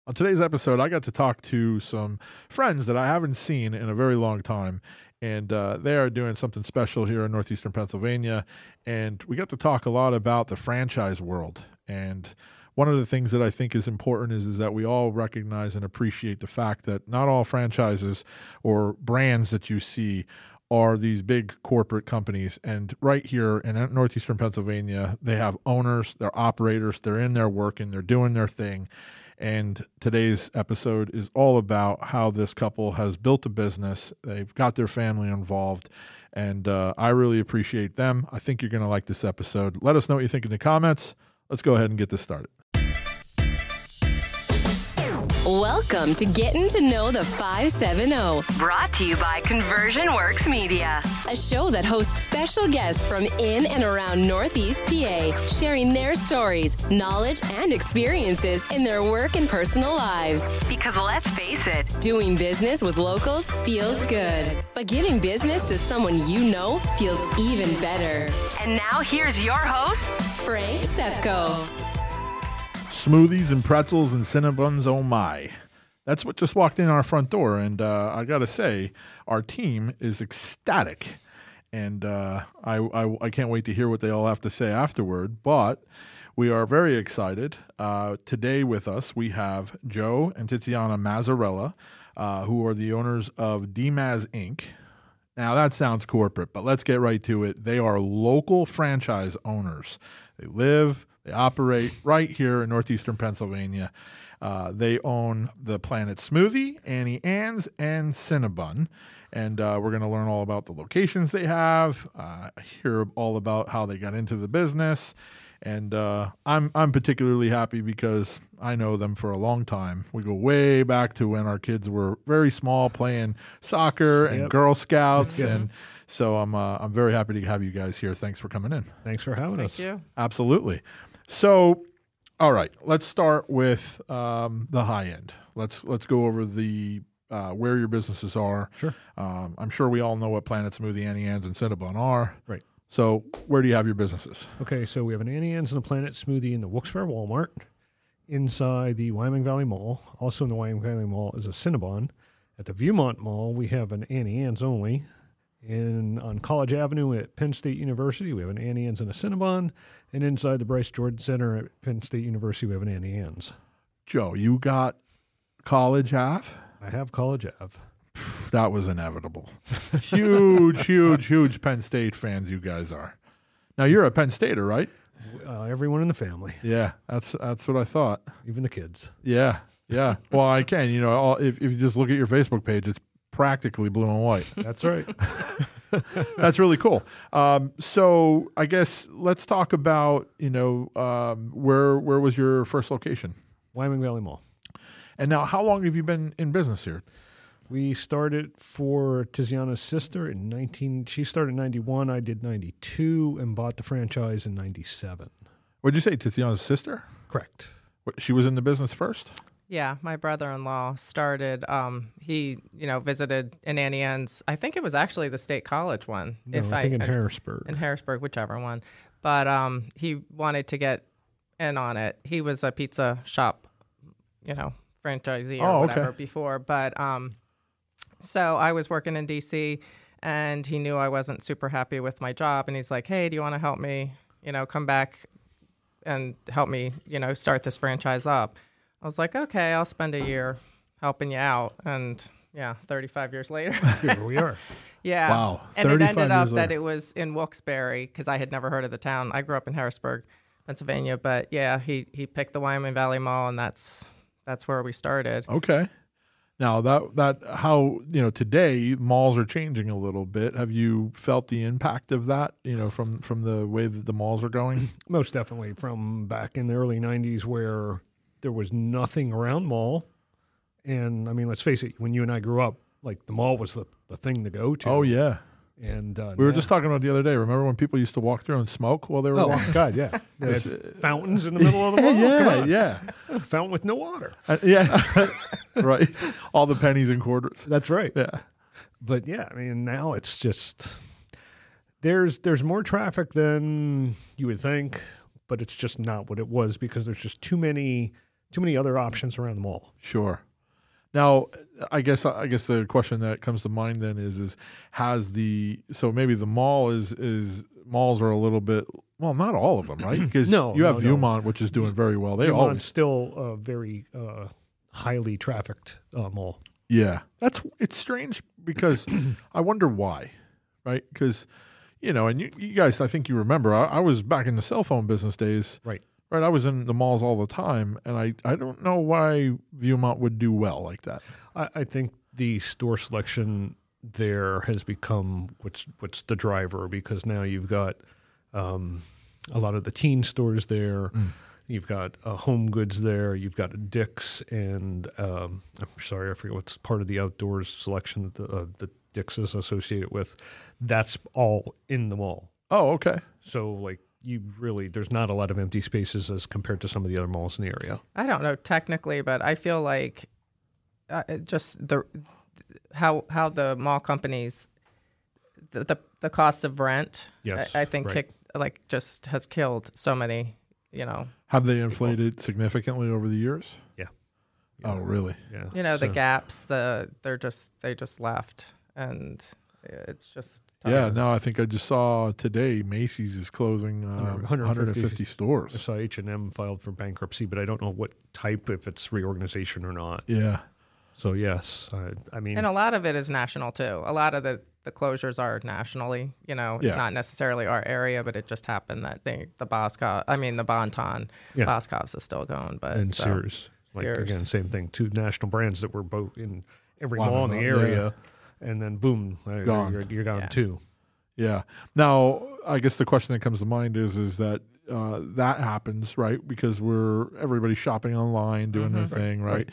On today's episode, I got to talk to some friends that I haven't seen in a very long time, and they are doing something special here in northeastern Pennsylvania, and we got to talk a lot about the franchise world. And one of the things that I think is important is that we all recognize and appreciate the fact that not all franchises or brands that you see are these big corporate companies. And right here in northeastern Pennsylvania, they have owners, they're operators, they're in there working, they're doing their thing. And today's episode is all about how this couple has built a business. They've got their family involved, and I really appreciate them. I think you're going to like this episode. Let us know what you think in the comments. Let's go ahead and get this started. Welcome to Getting to Know the 570, brought to you by Conversion Works Media, a show that hosts special guests from in and around Northeast PA, sharing their stories, knowledge, and experiences in their work and personal lives. Because let's face it, doing business with locals feels good, but giving business to someone you know feels even better. And now here's your host, Frank Sepko. Smoothies and pretzels and Cinnabons, oh my. That's what just walked in our front door, and I got to say, our team is ecstatic, and I can't wait to hear what they all have to say afterward, but we are very excited. Today with us, we have Joe and Tiziana Mazzarella, who are the owners of DMAZ Inc. Now, that sounds corporate, but let's get right to it. They are local franchise owners. They operate right here in northeastern Pennsylvania. They own the Planet Smoothie, Annie Ann's, and Cinnabon. And we're going to learn all about the locations they have, hear all about how they got into the business. And I'm particularly happy because I know them for a long time. We go way back to when our kids were very small, playing soccer and Girl Scouts, and so I'm very happy to have you guys here. Thanks for coming in. Thanks for having us. Thank you. Absolutely. So, all right, let's start with the high end. Let's go over the where your businesses are. Sure. I'm sure we all know what Planet Smoothie, Annie Ann's, and Cinnabon are. Right. So, where do you have your businesses? Okay, so we have an Annie Ann's and a Planet Smoothie in the Wilkes-Barre Walmart, inside the Wyoming Valley Mall. Also in the Wyoming Valley Mall is a Cinnabon. At the Viewmont Mall, we have an Annie Ann's only. On College Avenue at Penn State University, we have an Annie Ann's and a Cinnabon. And inside the Bryce Jordan Center at Penn State University, we have an Annie Ann's. Joe, you got College Ave? I have College Ave. That was inevitable. Huge Penn State fans you guys are. Now, you're a Penn Stater, right? Everyone in the family. Yeah, that's what I thought. Even the kids. Yeah. Well, I can. If you just look at your Facebook page, it's practically blue and white. That's right. That's really cool. So I guess let's talk about, where was your first location? Wyoming Valley Mall. And now, how long have you been in business here? We started for Tiziana's sister she started in 91, I did 92, and bought the franchise in 97. What'd you say, Tiziana's sister? Correct. She was in the business first? Yeah, my brother-in-law started, he, visited in Annie Ann's. I think it was actually the State College one. No, I think in Harrisburg. In Harrisburg, whichever one. But he wanted to get in on it. He was a pizza shop, franchisee or whatever before. But so I was working in D.C., and he knew I wasn't super happy with my job. And he's like, hey, do you want to help me, come back and help me, start this franchise up? I was like, okay, I'll spend a year helping you out. And 35 years later. Here we are. Yeah. Wow. And it ended up that it was in Wilkes-Barre because I had never heard of the town. I grew up in Harrisburg, Pennsylvania. But yeah, he picked the Wyoming Valley Mall, and that's where we started. Okay. Now that how, today malls are changing a little bit. Have you felt the impact of that, from the way that the malls are going? Most definitely, from back in the early 90s where there was nothing around mall. And I mean, let's face it, when you and I grew up, like the mall was the thing to go to. Oh, yeah. And we were just talking about it the other day. Remember when people used to walk through and smoke while they were walking? Oh, God, yeah. There's fountains in the middle of the mall. Yeah. Fountain with no water. Right. All the pennies and quarters. That's right. Yeah. But yeah, I mean, now it's just, there's more traffic than you would think, but it's just not what it was because there's just too many other options around the mall. Sure. Now, I guess the question that comes to mind then is so maybe the malls are a little bit, well, not all of them, right? Because you have Viewmont, which is doing very well. Viewmont's still a very highly trafficked mall. Yeah, it's strange because I wonder why, right? Because and you guys, I think you remember, I was back in the cell phone business days, right? Right, I was in the malls all the time, and I don't know why Viewmont would do well like that. I think the store selection there has become what's the driver, because now you've got a lot of the teen stores there. You've got Home Goods there. You've got a Dick's, and I'm sorry, I forget what's part of the outdoors selection that Dick's is associated with. That's all in the mall. Oh, okay. So there's not a lot of empty spaces as compared to some of the other malls in the area. I don't know technically, but I feel like just how the mall companies, the cost of rent, yes, I think just has killed so many. Have they inflated significantly over the years? Yeah. Oh, really? Yeah. The Gaps, they just left, and it's just. Yeah, no, I think I just saw today Macy's is closing 150 stores. I saw H&M filed for bankruptcy, but I don't know what type, if it's reorganization or not. Yeah. So, yes, I mean... And a lot of it is national, too. A lot of the closures are nationally. It's not necessarily our area, but it just happened that the Bon-Ton, Boscov's is still going. And Sears. Again, same thing. Two national brands that were both in every mall in the area. Yeah. And then, boom, gone. You're gone too. Yeah. Now, I guess the question that comes to mind is that that happens, right? Because everybody's shopping online, doing their thing, right?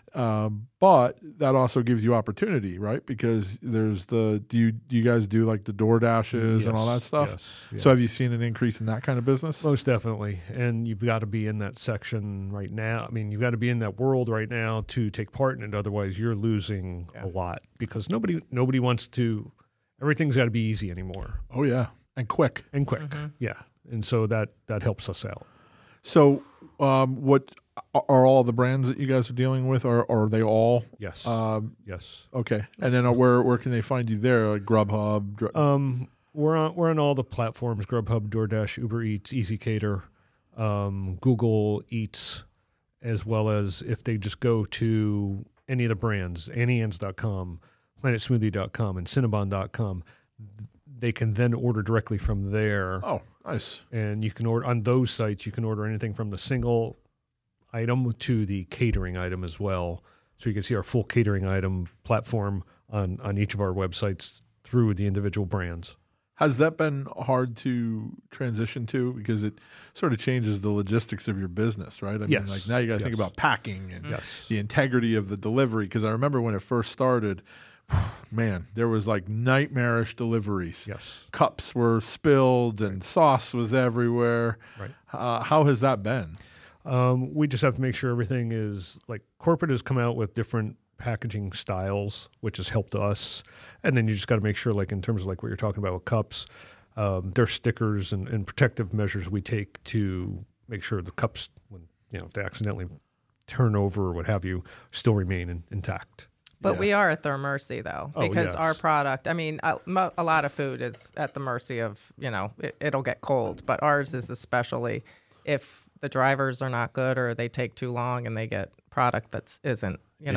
But that also gives you opportunity, right? Because there's do you guys do like the DoorDashes and all that stuff? Yes, yes. So have you seen an increase in that kind of business? Most definitely. And you've got to be in that section right now. I mean, you've got to be in that world right now to take part in it. Otherwise, you're losing a lot, because nobody wants to. Everything's got to be easy anymore. Oh yeah, and quick. Yeah. And so that helps us out. So, what are all the brands that you guys are dealing with? Or are they all? Yes. Yes. Okay. And then where can they find you there? Like Grubhub. We're on all the platforms: Grubhub, DoorDash, Uber Eats, EasyCater, Google Eats, as well as if they just go to any of the brands, AnnieAnn's.com, PlanetSmoothie.com, and Cinnabon.com, they can then order directly from there. Oh, nice. And you can order on those sites. You can order anything from the single item to the catering item as well. So you can see our full catering item platform on each of our websites through the individual brands. Has that been hard to transition to? Because it sort of changes the logistics of your business, right? I mean, like now you got to think about packing and the integrity of the delivery. Because I remember when it first started, man, there was like nightmarish deliveries. Yes. Cups were spilled and sauce was everywhere. Right. How has that been? We just have to make sure everything is like corporate has come out with different packaging styles, which has helped us. And then you just got to make sure, like in terms of like what you're talking about with cups, there's stickers and protective measures we take to make sure the cups, when if they accidentally turn over or what have you, still remain intact. But we are at their mercy, though, because our product, I mean, a lot of food is at the mercy of, it'll get cold. But ours is especially if the drivers are not good or they take too long and they get product that isn't,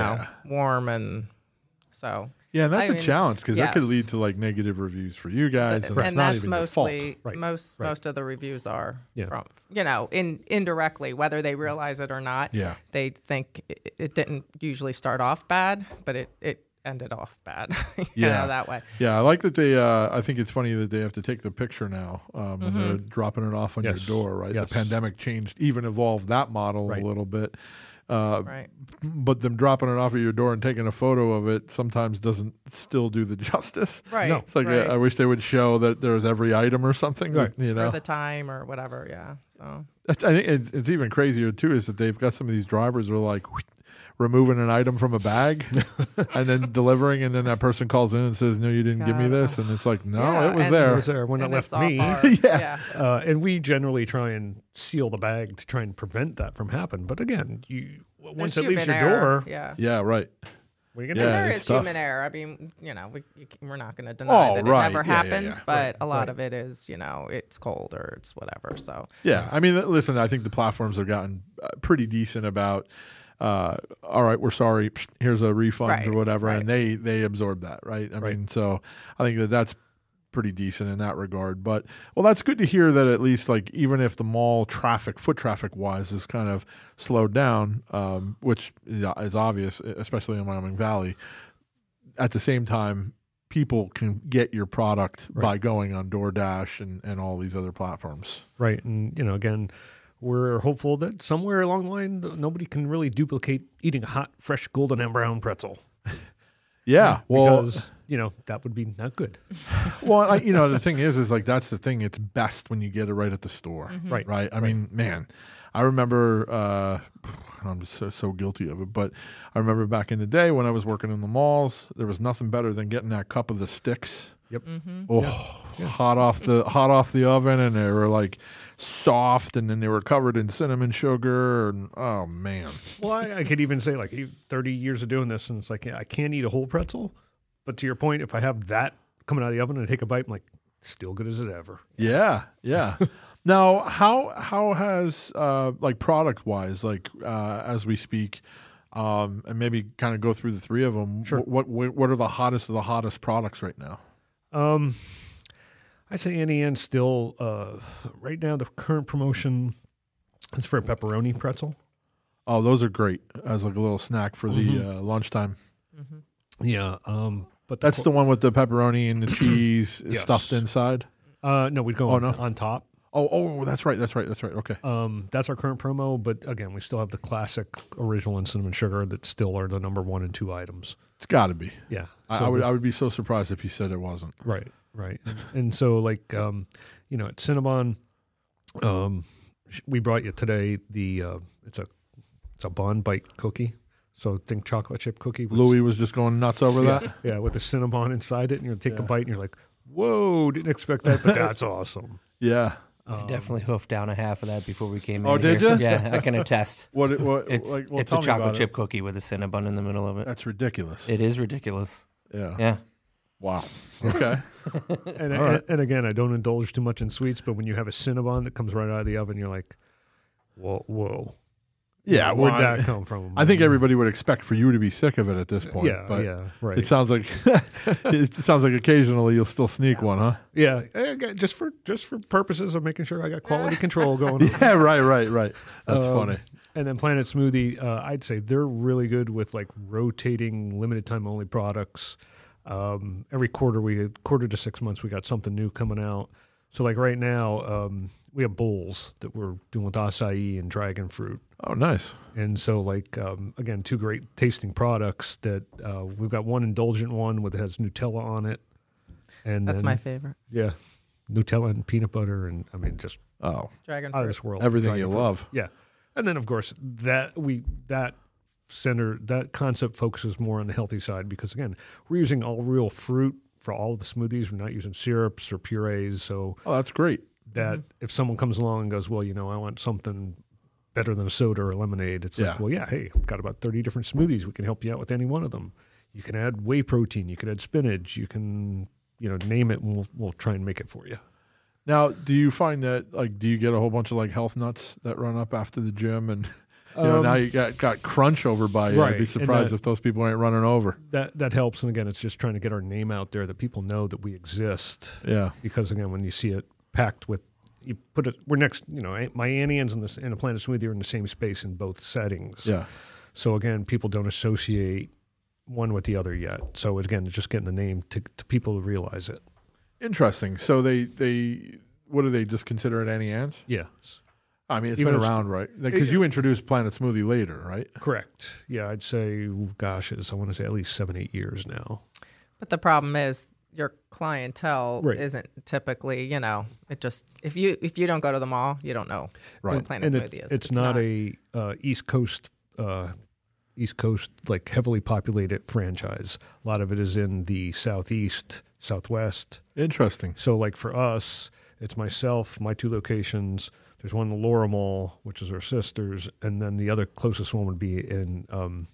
warm. And so. Yeah, and that's a challenge because that could lead to like negative reviews for you guys. And that's mostly, most of the reviews are from, indirectly, whether they realize it or not. Yeah. They think it didn't usually start off bad, but it ended off bad, that way. Yeah, I like that they, I think it's funny that they have to take the picture now when they're dropping it off on your door, right? Yes. The pandemic evolved that model a little bit. Right. But them dropping it off at your door and taking a photo of it sometimes doesn't still do the justice. Right. No. It's like I wish they would show that there's every item or something. Right. Or the time or whatever. Yeah. So I think it's even crazier too is that they've got some of these drivers who are like removing an item from a bag and then delivering, and then that person calls in and says, "No, you didn't give me this," and it's like, "No, it was there. It was there when it left me." And we generally try and seal the bag to try and prevent that from happening. But again, once it leaves your door, right. There is human error. I mean, we're not going to deny that it never happens, but a lot of it is, it's cold or it's whatever. So I mean, listen, I think the platforms have gotten pretty decent about, all right, we're sorry, here's a refund or whatever, and they absorb that, right? I mean, so I think that's pretty decent in that regard. But that's good to hear that at least, like, even if the mall traffic, foot traffic wise, is kind of slowed down, which is obvious, especially in Wyoming Valley, at the same time people can get your product by going on DoorDash and all these other platforms, right? And again, we're hopeful that somewhere along the line nobody can really duplicate eating a hot, fresh golden and brown pretzel. Because that would be not good. Well, the thing is like, that's the thing. It's best when you get it right at the store. Right. I mean, man, I remember, I'm just so guilty of it, but I remember back in the day when I was working in the malls, there was nothing better than getting that cup of the sticks. Yep. Hot off the oven, and they were like soft, and then they were covered in cinnamon sugar, and oh man. Well, I could even say, like, 30 years of doing this, and it's like, I can't eat a whole pretzel, but to your point, if I have that coming out of the oven and I take a bite, I'm like, still good as it ever. Yeah. Now, how has like product wise, like as we speak, and maybe kind of go through the three of them. Sure. What are the hottest of the hottest products right now? I'd say Auntie Anne's still, right now, the current promotion is for a pepperoni pretzel. Oh, those are great as like a little snack for the lunchtime. Yeah. But that's the one with the pepperoni and the cheese stuffed inside? No, we'd go on top. Oh, that's right. Okay. That's our current promo, but again, we still have the classic original and cinnamon sugar that still are the number 1 and 2 items. It's got to be. Yeah. I would be so surprised if you said it wasn't. Right. And so, like, at Cinnabon, we brought you today it's a Bon Bite cookie. So think chocolate chip cookie. Louis was just going nuts over that. Yeah, with the Cinnabon inside it, and you take a bite, and you're like, "Whoa, didn't expect that," but that's awesome. Yeah. I definitely hoofed down a half of that before we came in. Oh, did here. you? Yeah, I can attest. It's a chocolate chip cookie with a Cinnabon in the middle of it. That's ridiculous. It is ridiculous. Yeah. Wow. Okay. And again, I don't indulge too much in sweets, but when you have a Cinnabon that comes right out of the oven, you're like, whoa. Yeah, where'd that come from? I think everybody would expect for you to be sick of it at this point. Right. It sounds like occasionally you'll still sneak one, huh? Yeah, just for purposes of making sure I got quality control going on. Yeah, right. That's funny. And then Planet Smoothie, I'd say they're really good with like rotating limited time only products. Every quarter to 6 months, we got something new coming out. So like right now, we have bowls that we're doing with acai and dragon fruit. Oh, nice. And so like, again, 2 great tasting products that we've got one indulgent one that has Nutella on it. And that's my favorite. Yeah. Nutella and peanut butter. And I mean, just dragon out fruit. of this world. Everything you love. Yeah. And then of course that concept focuses more on the healthy side because again, we're using all real fruit for all of the smoothies. We're not using syrups or purees. So that's great. That if someone comes along and goes, well, I want something better than a soda or a lemonade. It's like, well, yeah, hey, I've got about 30 different smoothies. We can help you out with any one of them. You can add whey protein. You can add spinach. You can, name it, and we'll try and make it for you. Now, do you find that, like, do you get a whole bunch of, like, health nuts that run up after the gym and... now you got crunch over by you. Right. I'd be surprised if those people ain't running over. That helps. And again, it's just trying to get our name out there that people know that we exist. Yeah. Because again, when you see it packed with, you put it, we're next, my Auntie Anne's and a Planet Smoothie are in the same space in both settings. Yeah. So again, people don't associate one with the other yet. So again, it's just getting the name to people to realize it. Interesting. So they what do they just consider it Auntie Anne's? Yes. I mean, it's been around, right? Because you introduced Planet Smoothie later, right? Correct. Yeah, I'd say, I want to say at least 7-8 years now. But the problem is your clientele isn't typically, it just, if you don't go to the mall, you don't know who Planet Smoothie is. It's not a East Coast East Coast, like heavily populated franchise. A lot of it is in the Southeast, Southwest. Interesting. So like for us, it's myself, my 2 locations. There's one in the Laura Mall, which is our sisters, and then the other closest one would be in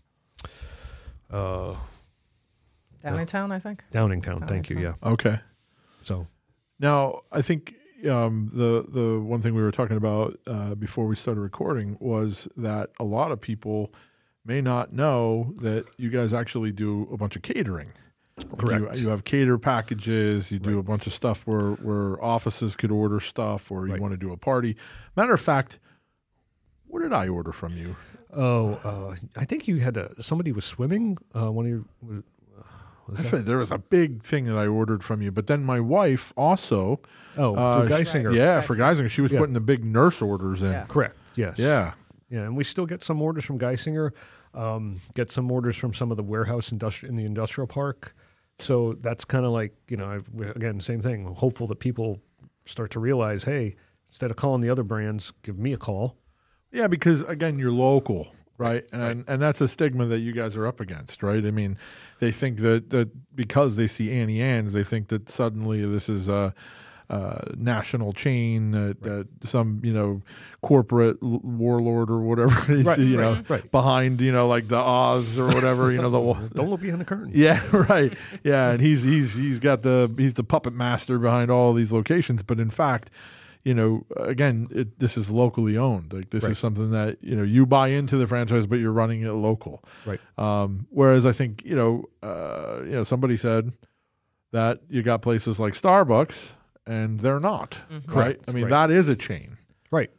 Downingtown, I think. Downingtown. Thank you. Yeah. Okay. So Now, I think the one thing we were talking about before we started recording was that a lot of people may not know that you guys actually do a bunch of catering. correct. You have cater packages. You do a bunch of stuff where offices could order stuff, or you want to do a party. Matter of fact, what did I order from you? I think you had somebody was swimming. One of your. There was a big thing that I ordered from you, but then my wife also. For Geisinger. Yeah, for Geisinger. She was putting the big nurse orders in. Yeah. Correct. Yes. Yeah. Yeah, and we still get some orders from Geisinger. Get some orders from some of the warehouse in the industrial park. So that's kind of like, again, same thing. I'm hopeful that people start to realize, hey, instead of calling the other brands, give me a call. Yeah, because again, you're local, right? And that's a stigma that you guys are up against, right? I mean, they think that because they see Annie Ann's, they think that suddenly this is a national chain that some corporate warlord or whatever is behind like the Oz or whatever Don't look behind the curtain. Yeah, right. Yeah, and he's the puppet master behind all these locations, but in fact, again, this is locally owned. Like this is something that you buy into the franchise, but you're running it local. Right. Whereas I think somebody said that you got places like Starbucks, and they're not. Mm-hmm. Right. I mean, that is a chain. Right.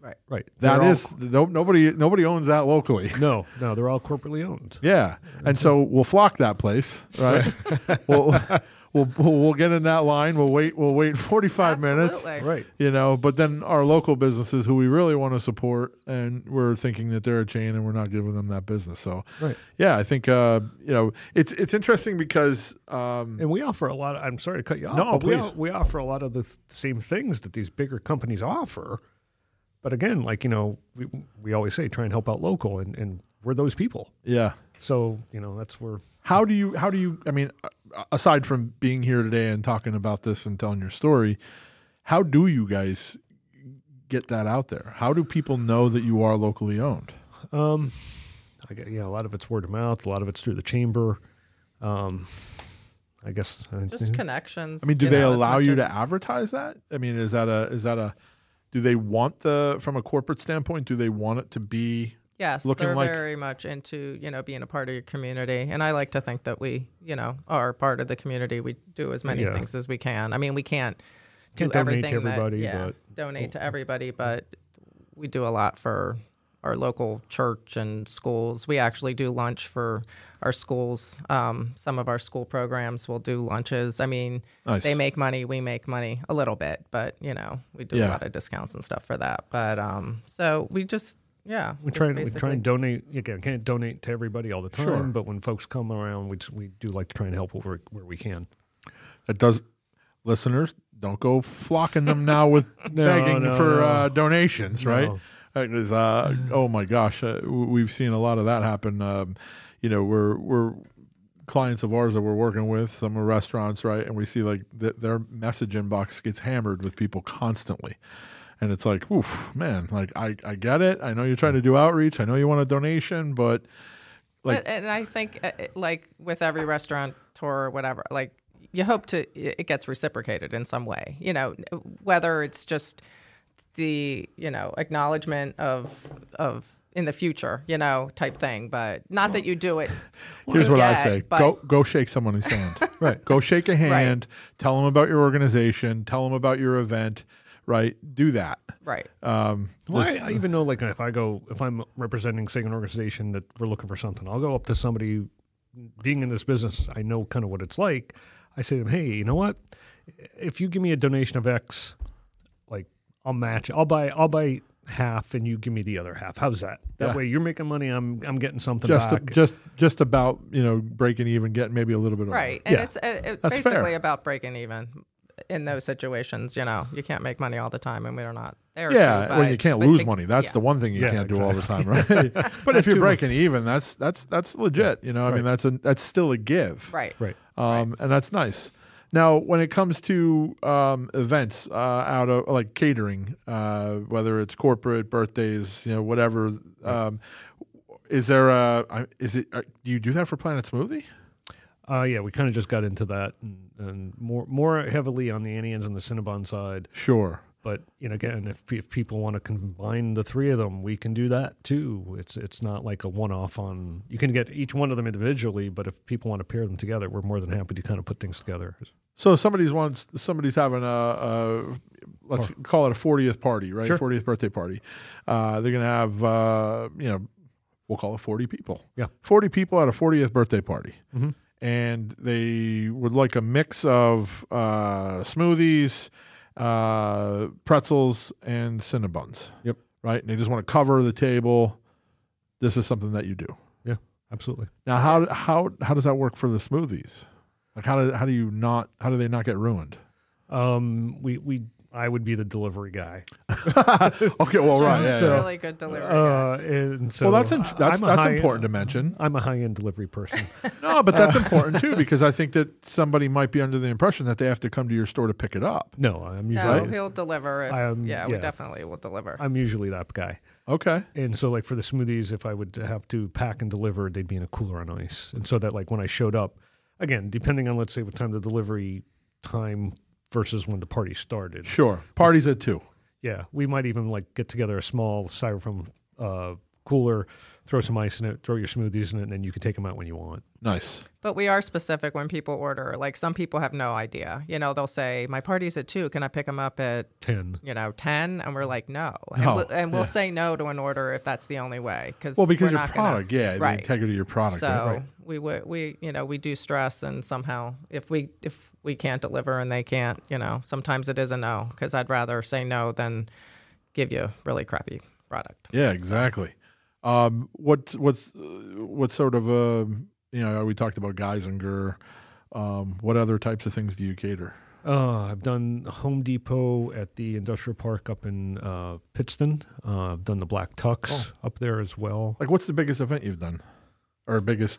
Nobody owns that locally. No, they're all corporately owned. Yeah, and so we'll flock that place, right? We'll get in that line. We'll wait 45 minutes, right? But then our local businesses who we really want to support, and we're thinking that they're a chain, and we're not giving them that business. So, yeah, I think it's interesting because and we offer a lot. I'm sorry to cut you off. No, please. We offer a lot of the same things that these bigger companies offer. But again, we always say, try and help out local, and we're those people. Yeah. So that's where. How do you? I mean, aside from being here today and talking about this and telling your story, how do you guys get that out there? How do people know that you are locally owned? A lot of it's word of mouth. A lot of it's through the chamber. I guess just connections. I mean, do they allow you to advertise that? I mean, is that a? Do they want from a corporate standpoint? Do they want it to be? Yes, they're very much into, being a part of your community. And I like to think that we, are part of the community. We do as many things as we can. I mean, we can't do everything to everybody, donate to everybody, but we do a lot for our local church and schools. We actually do lunch for our schools. Some of our school programs will do lunches. I mean, They make money, we make money a little bit, but, we do a lot of discounts and stuff for that. But so we just... Yeah, we try and donate. Again, can't donate to everybody all the time, but when folks come around, we do like to try and help where we can. It does. Listeners, don't go flocking them now with begging for donations, right? Because oh my gosh, we've seen a lot of that happen. We're clients of ours that we're working with, some are restaurants, right, and we see their message inbox gets hammered with people constantly. And it's like, oof, man, I get it. I know you're trying to do outreach. I know you want a donation, but and I think with every restaurateur or whatever, you hope it gets reciprocated in some way, whether it's just the, acknowledgement of in the future, type thing, but not that you do it. Here's what I say. Go shake someone's hand. Right. Go shake a hand. Right. Tell them about your organization. Tell them about your event. Right, do that. Right. I even know, if I'm representing, say, an organization that we're looking for something, I'll go up to somebody. Being in this business, I know kind of what it's like. I say to them, hey, you know what? If you give me a donation of X, I'll match. I'll buy half, and you give me the other half. How's that? That way, you're making money. I'm getting something back. Just about breaking even, getting maybe a little bit. Right, and it's basically fair. About breaking even. in those situations, you can't make money all the time, and we're not there. Yeah, to, when you can't lose money, that's the one thing you can't do all the time, right? But if you're breaking even, that's legit. I mean, that's still a give, right? And that's nice. Now, when it comes to events out of like catering, whether it's corporate, birthdays, whatever, do you do that for Planet Smoothie? Yeah, we kind of just got into that and more heavily on the Annie Ann's and the Cinnabon side. Sure. But again, if people want to combine the three of them, we can do that too. It's not like a one-off on. You can get each one of them individually, but if people want to pair them together, we're more than happy to kind of put things together. So somebody's having a let's call it a 40th party, right? Sure. 40th birthday party. They're gonna have we'll call it 40 people. Yeah, 40 people at a 40th birthday party. Mm-hmm. And they would like a mix of smoothies, pretzels, and Cinnabons. Yep. Right? And they just want to cover the table. This is something that you do. Yeah, absolutely. Now, how does that work for the smoothies? Like, how do they not get ruined? I would be the delivery guy. Okay, well, right, yeah, really good delivery guy. And so that's important to mention. I'm a high-end delivery person. No, but that's important too, because I think that somebody might be under the impression that they have to come to your store to pick it up. No, I'm usually he'll deliver. We definitely will deliver. I'm usually that guy. Okay. And so, like for the smoothies, if I would have to pack and deliver, they'd be in a cooler on ice, and so that like when I showed up, again, depending on let's say what time the delivery time versus when the party started. Sure. Party's at 2. Yeah. We might even like get together a small styrofoam cooler, throw some ice in it, throw your smoothies in it, and then you can take them out when you want. Nice. But we are specific when people order. Like some people have no idea. They'll say, my party's at 2. Can I pick them up at 10? 10? And we're like, no. And we'll say no to an order if that's the only way. Because your product, the integrity of your product. So we do stress, and somehow if we can't deliver and they can't, sometimes it is a no, because I'd rather say no than give you really crappy product. Yeah, exactly. What sort of we talked about Geisinger. What other types of things do you cater? I've done Home Depot at the industrial park up in Pittston. I've done the Black Tux up there as well. Like, what's the biggest event you've done, or biggest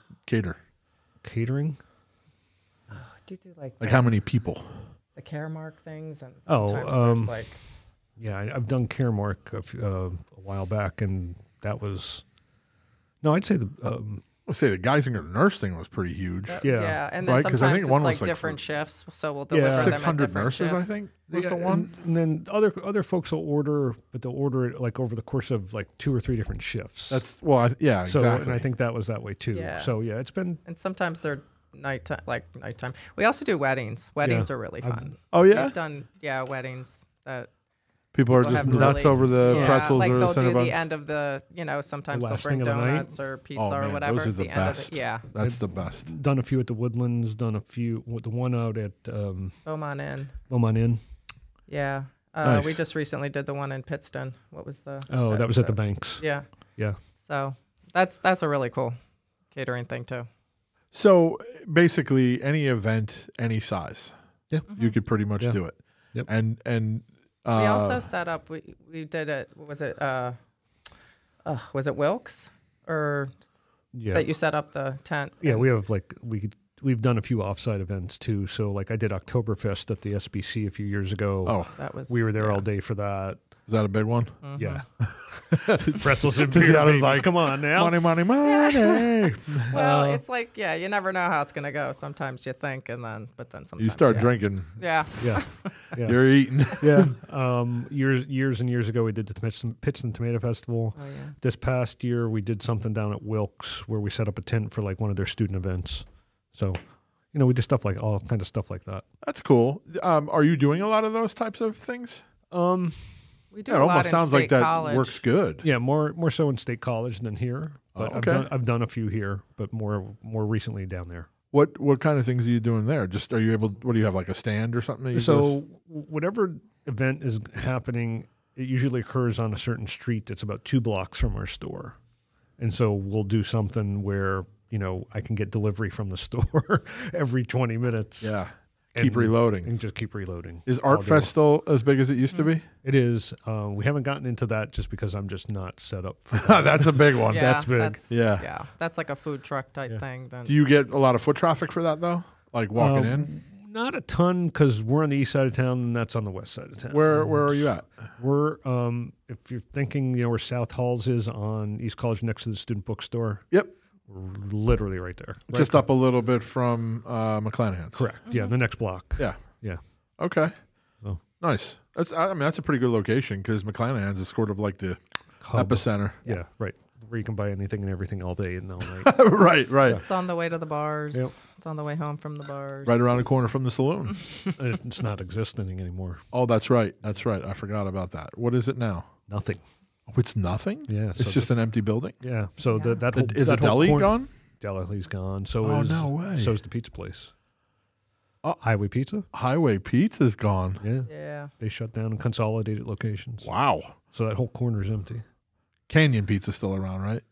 catering? Do you do like how many people? The Caremark things, and sometimes there's I've done Caremark a while back, and that was I'd say Let's say the Geisinger nurse thing was pretty huge. Yeah, and then sometimes I think one was like different shifts, so we'll deliver them 600 at different nurses, shifts. I think, was the one. And then other folks will order, but they'll order it like over the course of like 2 or 3 different shifts. Exactly. So, and I think that was that way too. Yeah. So it's been. And sometimes they're nighttime. We also do weddings. Weddings are really fun. Oh yeah, we've done weddings that. People are just nuts over the pretzels like or the they'll do Cinnabons. the end of the, sometimes they'll bring donuts or pizza or whatever. Those are the end best. Of it. That's the best. Done a few at the Woodlands. Done a few with the one out at Beaumont Inn. Beaumont Inn. Yeah, nice. We just recently did the one in Pittston. What was the? That was at the Banks. Yeah. Yeah. So that's a really cool catering thing too. So basically, any event, any size, you could pretty much do it. Yep. And we also set up. We did it. Was it Wilkes or that you set up the tent? Yeah, we have we've done a few offsite events too. So like I did Oktoberfest at the SBC a few years ago. Oh, we were there all day for that. Is that a big one? Mm-hmm. Yeah. Pretzels and beer. I was like, come on now. Money. Well, it's like, you never know how it's going to go. Sometimes you think, but then sometimes you start drinking. Yeah. Yeah. You're eating. Yeah. Years and years ago, we did the Pittston Tomato Festival. Oh, yeah. This past year, we did something down at Wilkes where we set up a tent for like one of their student events. So, we did stuff like all kinds of stuff like that. That's cool. Are you doing a lot of those types of things? We do it a lot almost in sounds State like that College. works good. Yeah, more so in State College than here. But okay. I've done a few here, but more recently down there. What kind of things are you doing there? Just are you able? What do you have, like a stand or something? Whatever event is happening, it usually occurs on a certain street that's about 2 blocks from our store, and so we'll do something where I can get delivery from the store every 20 minutes. Yeah. keep reloading. And just keep reloading. Is Art Fest still as big as it used to be? It is. We haven't gotten into that just because I'm just not set up for that. That's a big one. That's big. Yeah. That's like a food truck type thing. Then. Do you get a lot of foot traffic for that, though? Like walking in? Not a ton because we're on the east side of town and that's on the west side of town. Where are you at? We're, if you're thinking, where South Halls is on East College next to the student bookstore. Yep. We're literally right there. Just up a little bit from McClanahan's. Correct. Yeah, the next block. Yeah. Yeah. Okay. Oh. Nice. That's a pretty good location because McClanahan's is sort of like the epicenter. Yeah, right. Where you can buy anything and everything all day and all night. Right. It's on the way to the bars. Yep. It's on the way home from the bars. Right around the corner from the saloon. It's not existing anymore. Oh, that's right. I forgot about that. What is it now? Nothing. Oh, it's nothing? Yeah. It's just an empty building? Yeah. So that whole, is that the whole deli corner, gone? Deli's gone. So no way. So is the pizza place. Oh. Highway Pizza? Highway Pizza's gone. Yeah. Yeah. They shut down and consolidated locations. Wow. So that whole corner's empty. Canyon Pizza's still around, right?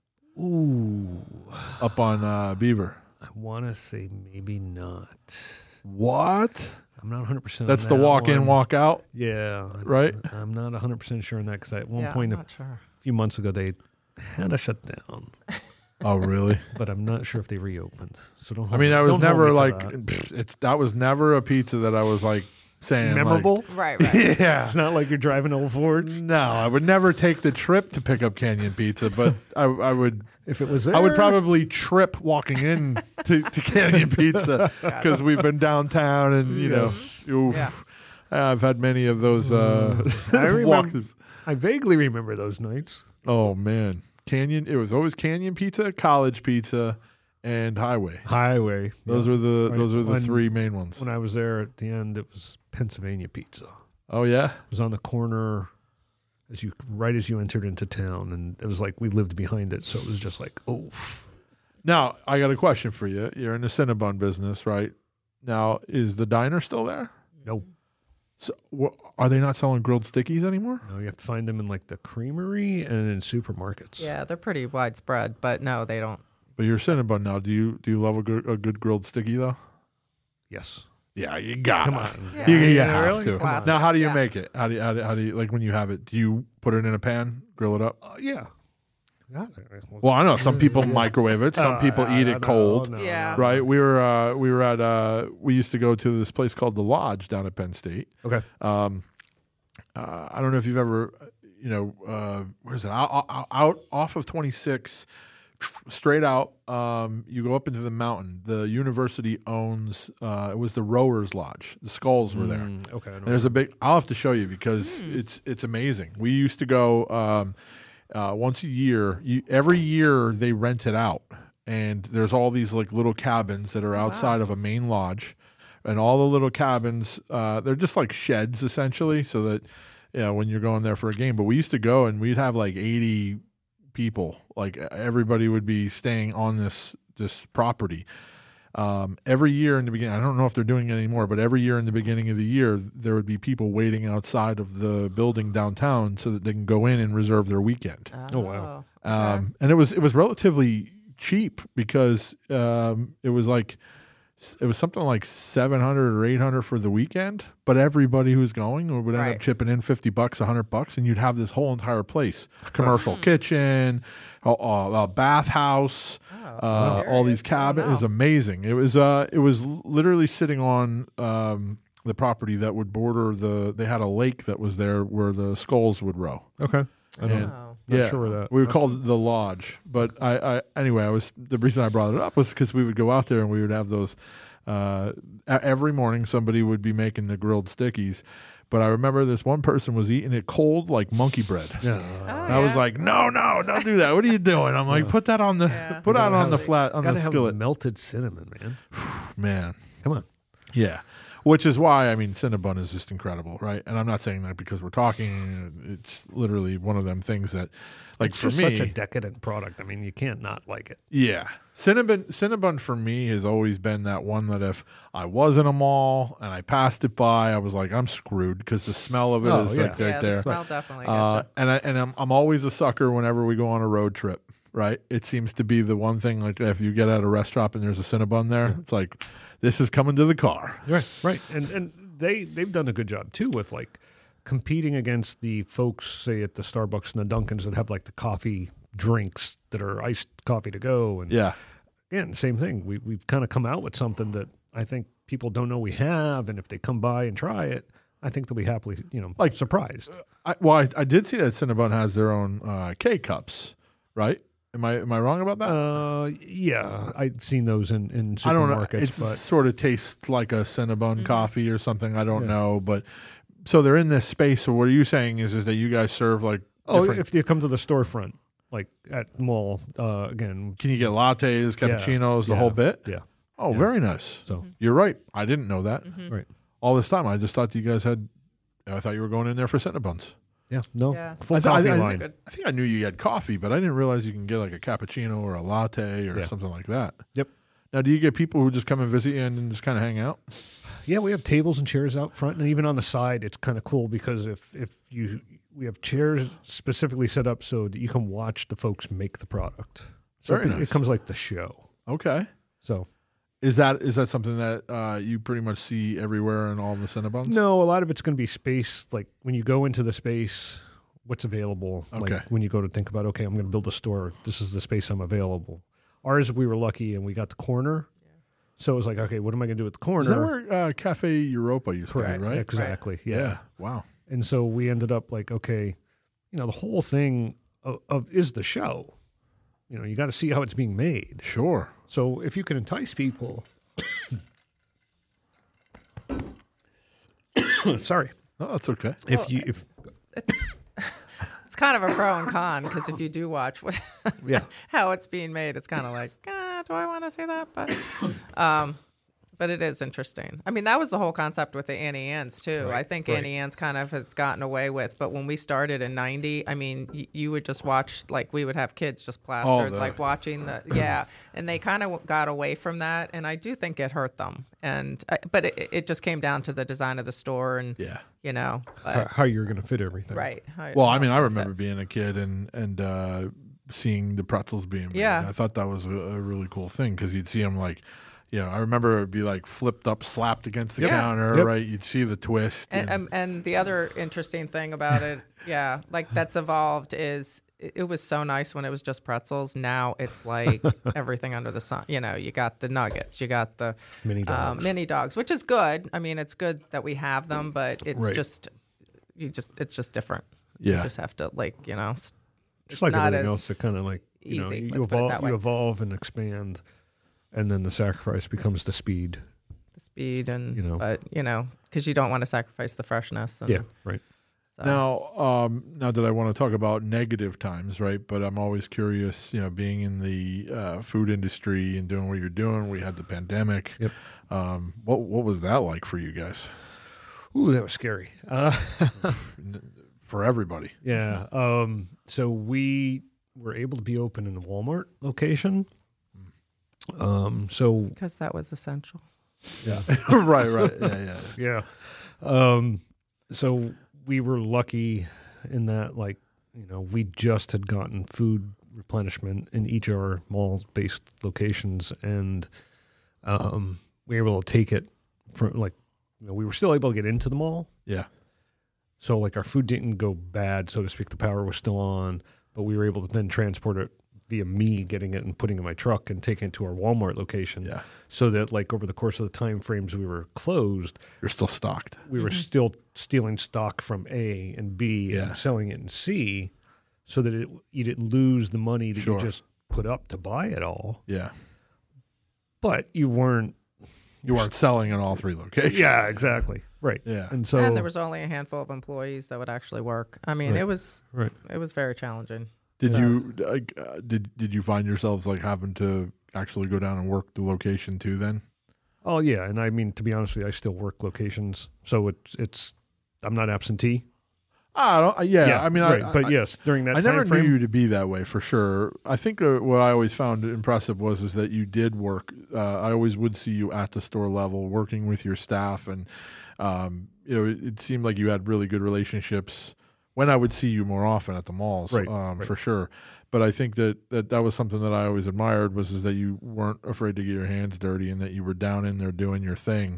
Ooh. Up on Beaver. I want to say maybe not. What? I'm not 100%. That's on the that walk in, one. walk out? Yeah. Right? I'm not 100% sure on that because at one Yeah, point I'm a not sure. few months ago they had to shut down. Oh, really? But I'm not sure if they reopened. So don't. I mean, I was don't hold never me to like, that. that was never a pizza that I was like saying. Memorable. Right. Yeah. It's not like you're driving Old Ford. No, I would never take the trip to pick up Canyon Pizza, but I would. If it was there, I would probably trip walking in to Canyon Pizza because we've been downtown and, oof. Yeah. I've had many of those I remember. walkthroughs. I vaguely remember those nights. Oh, man. Canyon. It was always Canyon Pizza, College Pizza, and Highway. Highway. Those yeah. were the Right. those were the When- three main ones. When I was there at the end, it was Pennsylvania Pizza. Oh, yeah? It was on the corner right as you entered into town, and it was like we lived behind it, so it was just like, oof. Now, I got a question for you. You're in the Cinnabon business, right? Now, is the diner still there? Nope. So, are they not selling grilled stickies anymore? No, you have to find them in like the creamery and in supermarkets. Yeah, they're pretty widespread, but no, they don't. But you're Cinnabon now. Do you love a good grilled sticky though? Yes. Yeah, you got Come it. on. Yeah. You Yeah, have really? to. Come on. Now, how do you Yeah. make it? How do you like when you have it? Do you put it in a pan, grill it up? Yeah. Well, I know some people microwave it. Some people eat it cold. Yeah. Right? We were at we used to go to this place called the Lodge down at Penn State. Okay. I don't know if you've ever, where's it? Out off of 26, straight out. You go up into the mountain. The university owns. It was the Rowers Lodge. The Skulls were there. Okay. And there's a big. I'll have to show you because it's amazing. We used to go once a year. Every year they rent it out, and there's all these like little cabins that are outside of a main lodge. And all the little cabins, they're just like sheds essentially, so that when you're going there for a game. But we used to go and we'd have like 80 people. Like everybody would be staying on this property. Every year in the beginning, I don't know if they're doing it anymore, but every year in the beginning of the year, there would be people waiting outside of the building downtown so that they can go in and reserve their weekend. Oh, wow. Okay. And it was relatively cheap because it was something like $700 or $800 for the weekend, but everybody who's going would end up Right. chipping in $50, $100, and you'd have this whole entire place, commercial kitchen, a bathhouse, all these cabins. It was amazing. It was literally sitting on the property that would border they had a lake that was there where the Skulls would row. Okay. I don't And- know. Oh. Not sure where that. We would call it the Lodge, but anyway, the reason I brought it up was because we would go out there and we would have those every morning. Somebody would be making the grilled stickies, but I remember this one person was eating it cold like monkey bread. Yeah. And I was like, no, don't do that. What are you doing? I'm like, put that on the put that on the flat on Gotta the have skillet, melted cinnamon, man. man. Come on. Yeah. Which is why, I mean, Cinnabon is just incredible, right? And I'm not saying that because we're talking. It's literally one of them things that, like, It's for just me, such a decadent product. I mean, you can't not like it. yeah. Cinnabon for me has always been that one that if I was in a mall and I passed it by, I was like, I'm screwed because the smell of it is like Yeah, right the there. smell definitely gets you. And I'm always a sucker whenever we go on a road trip. right? It seems to be the one thing, like if you get at a restaurant and there's a Cinnabon there, it's like, this is coming to the car. Right. And they've done a good job, too, with like competing against the folks, say, at the Starbucks and the Dunkins that have like the coffee drinks that are iced coffee to go. And again, same thing. We've kind of come out with something that I think people don't know we have. And if they come by and try it, I think they'll be happily, surprised. I did see that Cinnabon has their own K-Cups, right? Am I wrong about that? Yeah, I've seen those in supermarkets. I don't know. It sort of tastes like a Cinnabon coffee or something. I don't know. But so they're in this space. So what are you saying is that you guys serve like if you come to the storefront, like at the mall, again. Can you get lattes, cappuccinos, the whole bit? Yeah. Oh, very nice. So you're right. I didn't know that. Right. All this time, I just thought you guys had. I thought you were going in there for Cinnabons. Yeah. No. Yeah. Full coffee line. I think I knew you had coffee, but I didn't realize you can get like a cappuccino or a latte or something like that. Yep. Now, do you get people who just come and visit you and just kind of hang out? Yeah, we have tables and chairs out front, and even on the side, it's kind of cool because we have chairs specifically set up so that you can watch the folks make the product. So Very nice. It comes like the show. Okay. So is that something that you pretty much see everywhere in all the Cinnabons? No, a lot of it's going to be space. Like when you go into the space, what's available. Okay. Like when you go to think about, okay, I'm going to build a store. This is the space I'm available. Ours, we were lucky and we got the corner. So it was like, okay, what am I going to do with the corner? Is that where Cafe Europa used to be, right? Exactly. Right. Yeah. Wow. And so we ended up like, okay, the whole thing of is the show. You got to see how it's being made. Sure. So if you can entice people, sorry. Oh, that's okay. If it's kind of a pro and con because if you do watch how it's being made, it's kind of like, do I want to see that? But it is interesting. I mean, that was the whole concept with the Annie Ann's too. Right, I think Annie Ann's kind of has gotten away with, but when we started in '90, I mean, you would just watch, like we would have kids just plastered, like watching and they kind of got away from that, and I do think it hurt them. But it just came down to the design of the store and how you're going to fit everything. Right. Well, I mean, I remember being a kid and seeing the pretzels being made. Yeah. I thought that was a really cool thing because you'd see them like. I remember it would be like flipped up, slapped against the counter, right? You'd see the twist. And the other interesting thing about it, like that's evolved is it was so nice when it was just pretzels. Now it's like everything under the sun. You got the nuggets, you got the mini dogs, which is good. I mean, it's good that we have them, but it's it's just different. Yeah. You just have to Just it's like not everything else, it kind of like, easy. you evolve and expand. And then the sacrifice becomes the speed. The speed and, because you don't want to sacrifice the freshness. And, right. So. Now that I want to talk about negative times, right? But I'm always curious, being in the food industry and doing what you're doing. We had the pandemic. Yep. What was that like for you guys? Ooh, that was scary. For everybody. Yeah. So we were able to be open in the Walmart location. Because that was essential. Yeah. right. Yeah. So we were lucky in that, like, we just had gotten food replenishment in each of our mall-based locations, and we were able to take it from, like, we were still able to get into the mall. Yeah. So, like, our food didn't go bad, so to speak. The power was still on, but we were able to then transport it via me getting it and putting it in my truck and taking it to our Walmart location. Yeah. So that, like, over the course of the time frames we were closed, you're still stocked. We were still stealing stock from A and B and selling it in C, so that you didn't lose the money that you just put up to buy it all. Yeah. But you weren't selling in all three locations. Yeah, exactly. Right. Yeah. And there was only a handful of employees that would actually work. I mean, it was very challenging. Did you find yourselves like having to actually go down and work the location too then? Oh yeah, and I mean, to be honest with you, I still work locations, so I'm not absentee. I mean, right. But yes, during that time I never frame, knew you to be that way for sure. I think what I always found impressive is that you did work. I always would see you at the store level working with your staff, and it seemed like you had really good relationships when I would see you more often at the malls, Right. for sure. But I think that was something that I always admired is that you weren't afraid to get your hands dirty and that you were down in there doing your thing.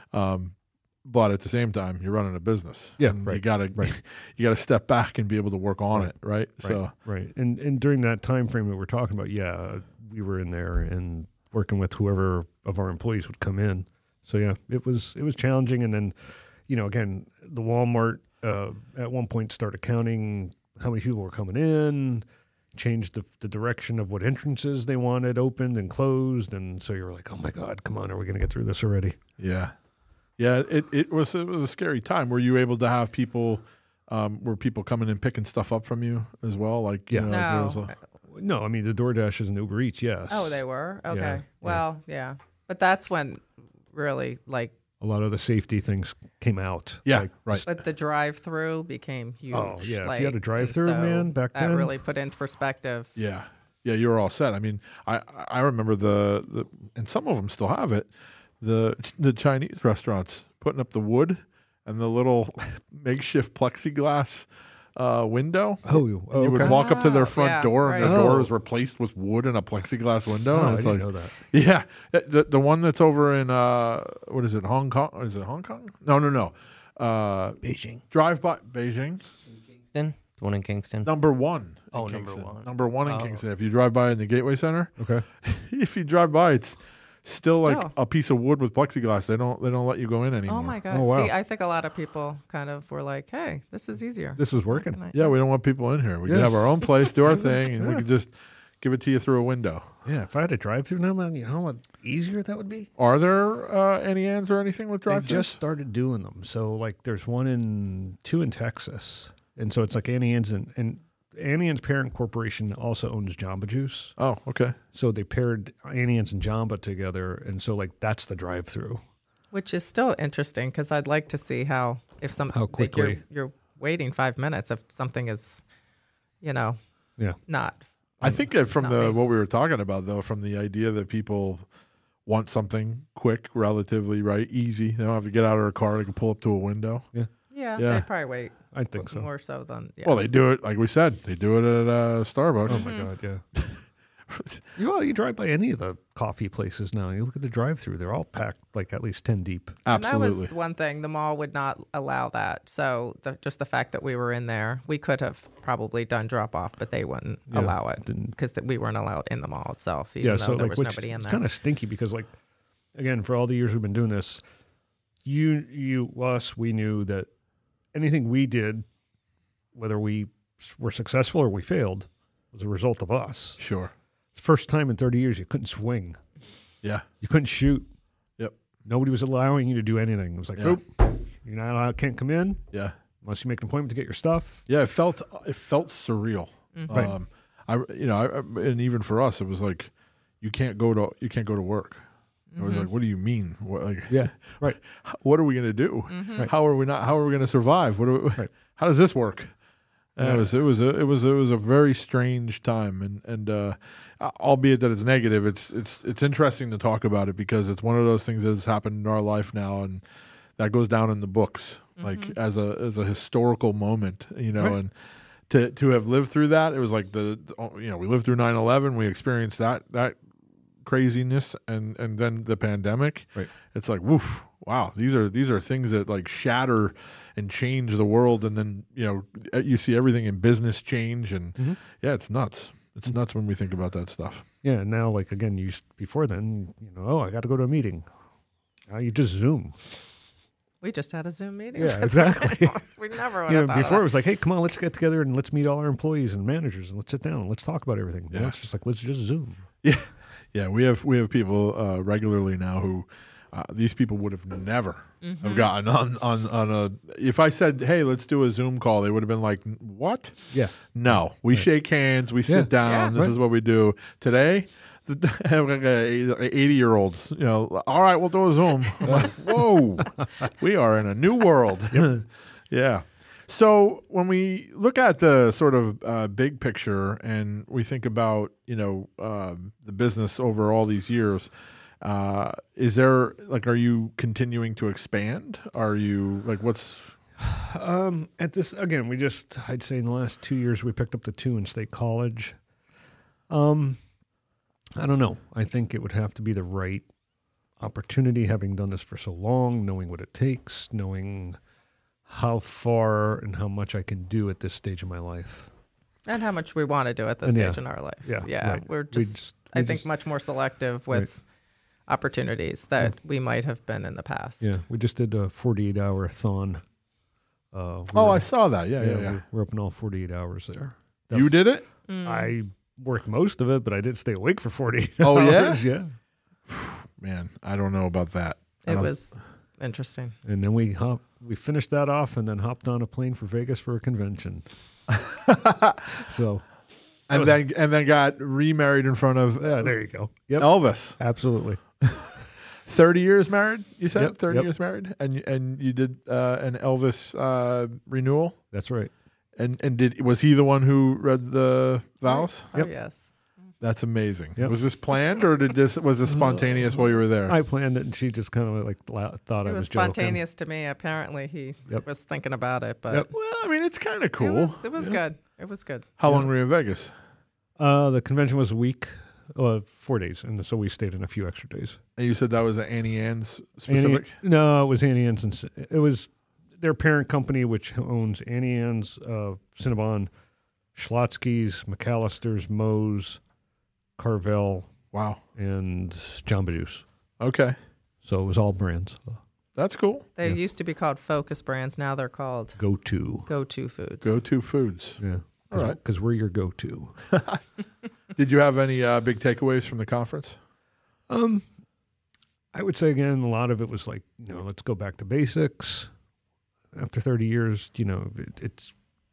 But at the same time, you're running a business. Yeah, and right, you gotta right. you gotta step back and be able to work on it, right? So Right. And during that time frame that we're talking about, we were in there and working with whoever of our employees would come in. So yeah, it was challenging. And then, again, the Walmart at one point started counting how many people were coming in, changed the direction of what entrances they wanted opened and closed, and so you're like, oh my God, come on, are we going to get through this already? yeah. It was a scary time. Were you able to have people? Were people coming and picking stuff up from you as well? Like Yeah. like No. there was No, I mean the DoorDashes and Uber Eats, yes. Oh, they were? Okay. Yeah, Well, yeah. But that's when really a lot of the safety things came out. Yeah, Like, right. but the drive-through became huge. Oh, yeah. If you had a drive-through, and so man, back that then. really put into perspective. Yeah, you were all set. I mean, I remember the and some of them still have it. The Chinese restaurants putting up the wood and the little makeshift plexiglass window. Oh, You okay. would walk up to their Oh, front yeah, door, and the right. door Oh. was replaced with wood and a plexiglass window. Oh, and I it's didn't like, know that. yeah, the one that's over in what is it, Hong Kong? Is it Hong Kong? No. Beijing. Drive by Beijing. Kingston? The one in Kingston? Number one. in Oh, number Kingston. one. Number one in Oh. Kingston. If you drive by in the Gateway Center, Okay. if you drive by, it's still like Still. a piece of wood with plexiglass. They don't let you go in anymore. Oh my God. Oh, wow. See, I think a lot of people kind of were like, hey, this is easier. This is working. And I- Yeah, we don't want people in here. We can Yeah. have our own place, do our thing, and we can just give it to you through a window. Yeah, if I had a drive-through now, man, you know how much easier that would be? Are there any Ann's or anything with They've drive-thrus? just started doing them. So, like, there's two in Texas. And so it's like Annie Ann's and Annie Ann's parent corporation also owns Jamba Juice. Oh, okay. So they paired Annie Ann's and Jamba together. And so, like, that's the drive-through. Which is still interesting because I'd like to see how quickly. you're waiting 5 minutes if something is, Yeah. I not. think that from Not the me. what we were talking about, though, from the idea that people want something quick, relatively, right, easy. They don't have to get out of their car. They can pull up to a window. Yeah, Yeah. they'd probably wait I think so. more so than. Yeah. Well, they do it, like we said, they do it at Starbucks. Oh, my God, yeah. You drive by any of the coffee places now. You look at the drive-through; they're all packed like at least 10 deep. And that Absolutely. was one thing. The mall would not allow that. So just the fact that we were in there, we could have probably done drop off, but they wouldn't Yeah, allow it didn't. because we weren't allowed in the mall itself, even though there was nobody in It's there. kind of stinky because, like, again, for all the years we've been doing this, we knew that anything we did, whether we were successful or we failed, was a result of us. Sure. First time in 30 years you couldn't swing, Yeah. you couldn't shoot. Yep. Nobody was allowing you to do anything. It was like, Yeah. nope, you're not allowed, can't come in Yeah. unless you make an appointment to get your stuff. Yeah. It felt surreal. Right. And even for us, it was like you can't go to work. It was like, what do you mean? What, like, Yeah, right. what are we going to do? Right. How are we going to survive? Right. How does this work? And Yeah. it was a very strange time, and albeit that it's negative, it's interesting to talk about it because it's one of those things that has happened in our life now, and that goes down in the books like as a historical moment, Right. and to have lived through that, it was like we lived through 9/11, we experienced that craziness, and then the pandemic. Right. It's like, woof, wow, these are things that like shatter and change the world, and then you see everything in business change, and yeah, it's nuts. It's nuts when we think about that stuff. Yeah, and now, like, again, before then, I got to go to a meeting. Now you just Zoom. We just had a Zoom meeting. Yeah, exactly. We never would have thought Before of it was like, hey, come on, let's get together and let's meet all our employees and managers and let's sit down and let's talk about everything. Now Yeah. it's just like, let's just Zoom. Yeah, we have people regularly now who these people would have never have gotten on a. If I said, "Hey, let's do a Zoom call," they would have been like, "What? Yeah. No, we shake hands, we sit down. Yeah. This is what we do today." 80-year-olds, all right, we'll do a Zoom. I'm like, whoa, we are in a new world. Yeah. So when we look at the sort of big picture and we think about, the business over all these years, is there are you continuing to expand? Are you like, At this, again, I'd say in the last 2 years, we picked up the 2 in State College. I don't know. I think it would have to be the right opportunity, having done this for so long, knowing what it takes, knowing how far and how much I can do at this stage of my life. And how much we want to do at this stage in our life. Yeah. Right. We're I think much more selective with opportunities that we might have been in the past. Yeah, we just did a 48-hour thon. I saw that. Yeah. We're up in all 48 hours there. You did it? I worked most of it, but I did stay awake for 48 Oh, hours. yeah? Man, I don't know about that. It was interesting. And then we finished that off and then hopped on a plane for Vegas for a convention. And then got remarried in front of there you go. Yep. Elvis. Absolutely. 30 years married, you said? Yep, 30 years married? And you did an Elvis renewal? That's right. And was he the one who read the vows? Oh, yes. That's amazing. Yep. Was this planned or was this spontaneous while you were there? I planned it, and she just kind of thought I was joking. It was spontaneous to me. Apparently, he was thinking about it. But well, I mean, it's kind of cool. It was good. It was good. How long were you in Vegas? The convention was a week, 4 days, and so we stayed in a few extra days. And you said that was an Annie Ann's specific? No, it was Annie Ann's. It was their parent company, which owns Annie Ann's, Cinnabon, Schlotsky's, McAllister's, Moe's, Carvel, wow, and Jamba Juice. Okay. So it was all brands. That's cool. They used to be called Focus Brands. Now they're called Go-To. Go-To Foods. Go-To Foods. Yeah. All right. Because we're your go-to. Did you have any big takeaways from the conference? I would say, again, a lot of it was like, let's go back to basics. After 30 years, it's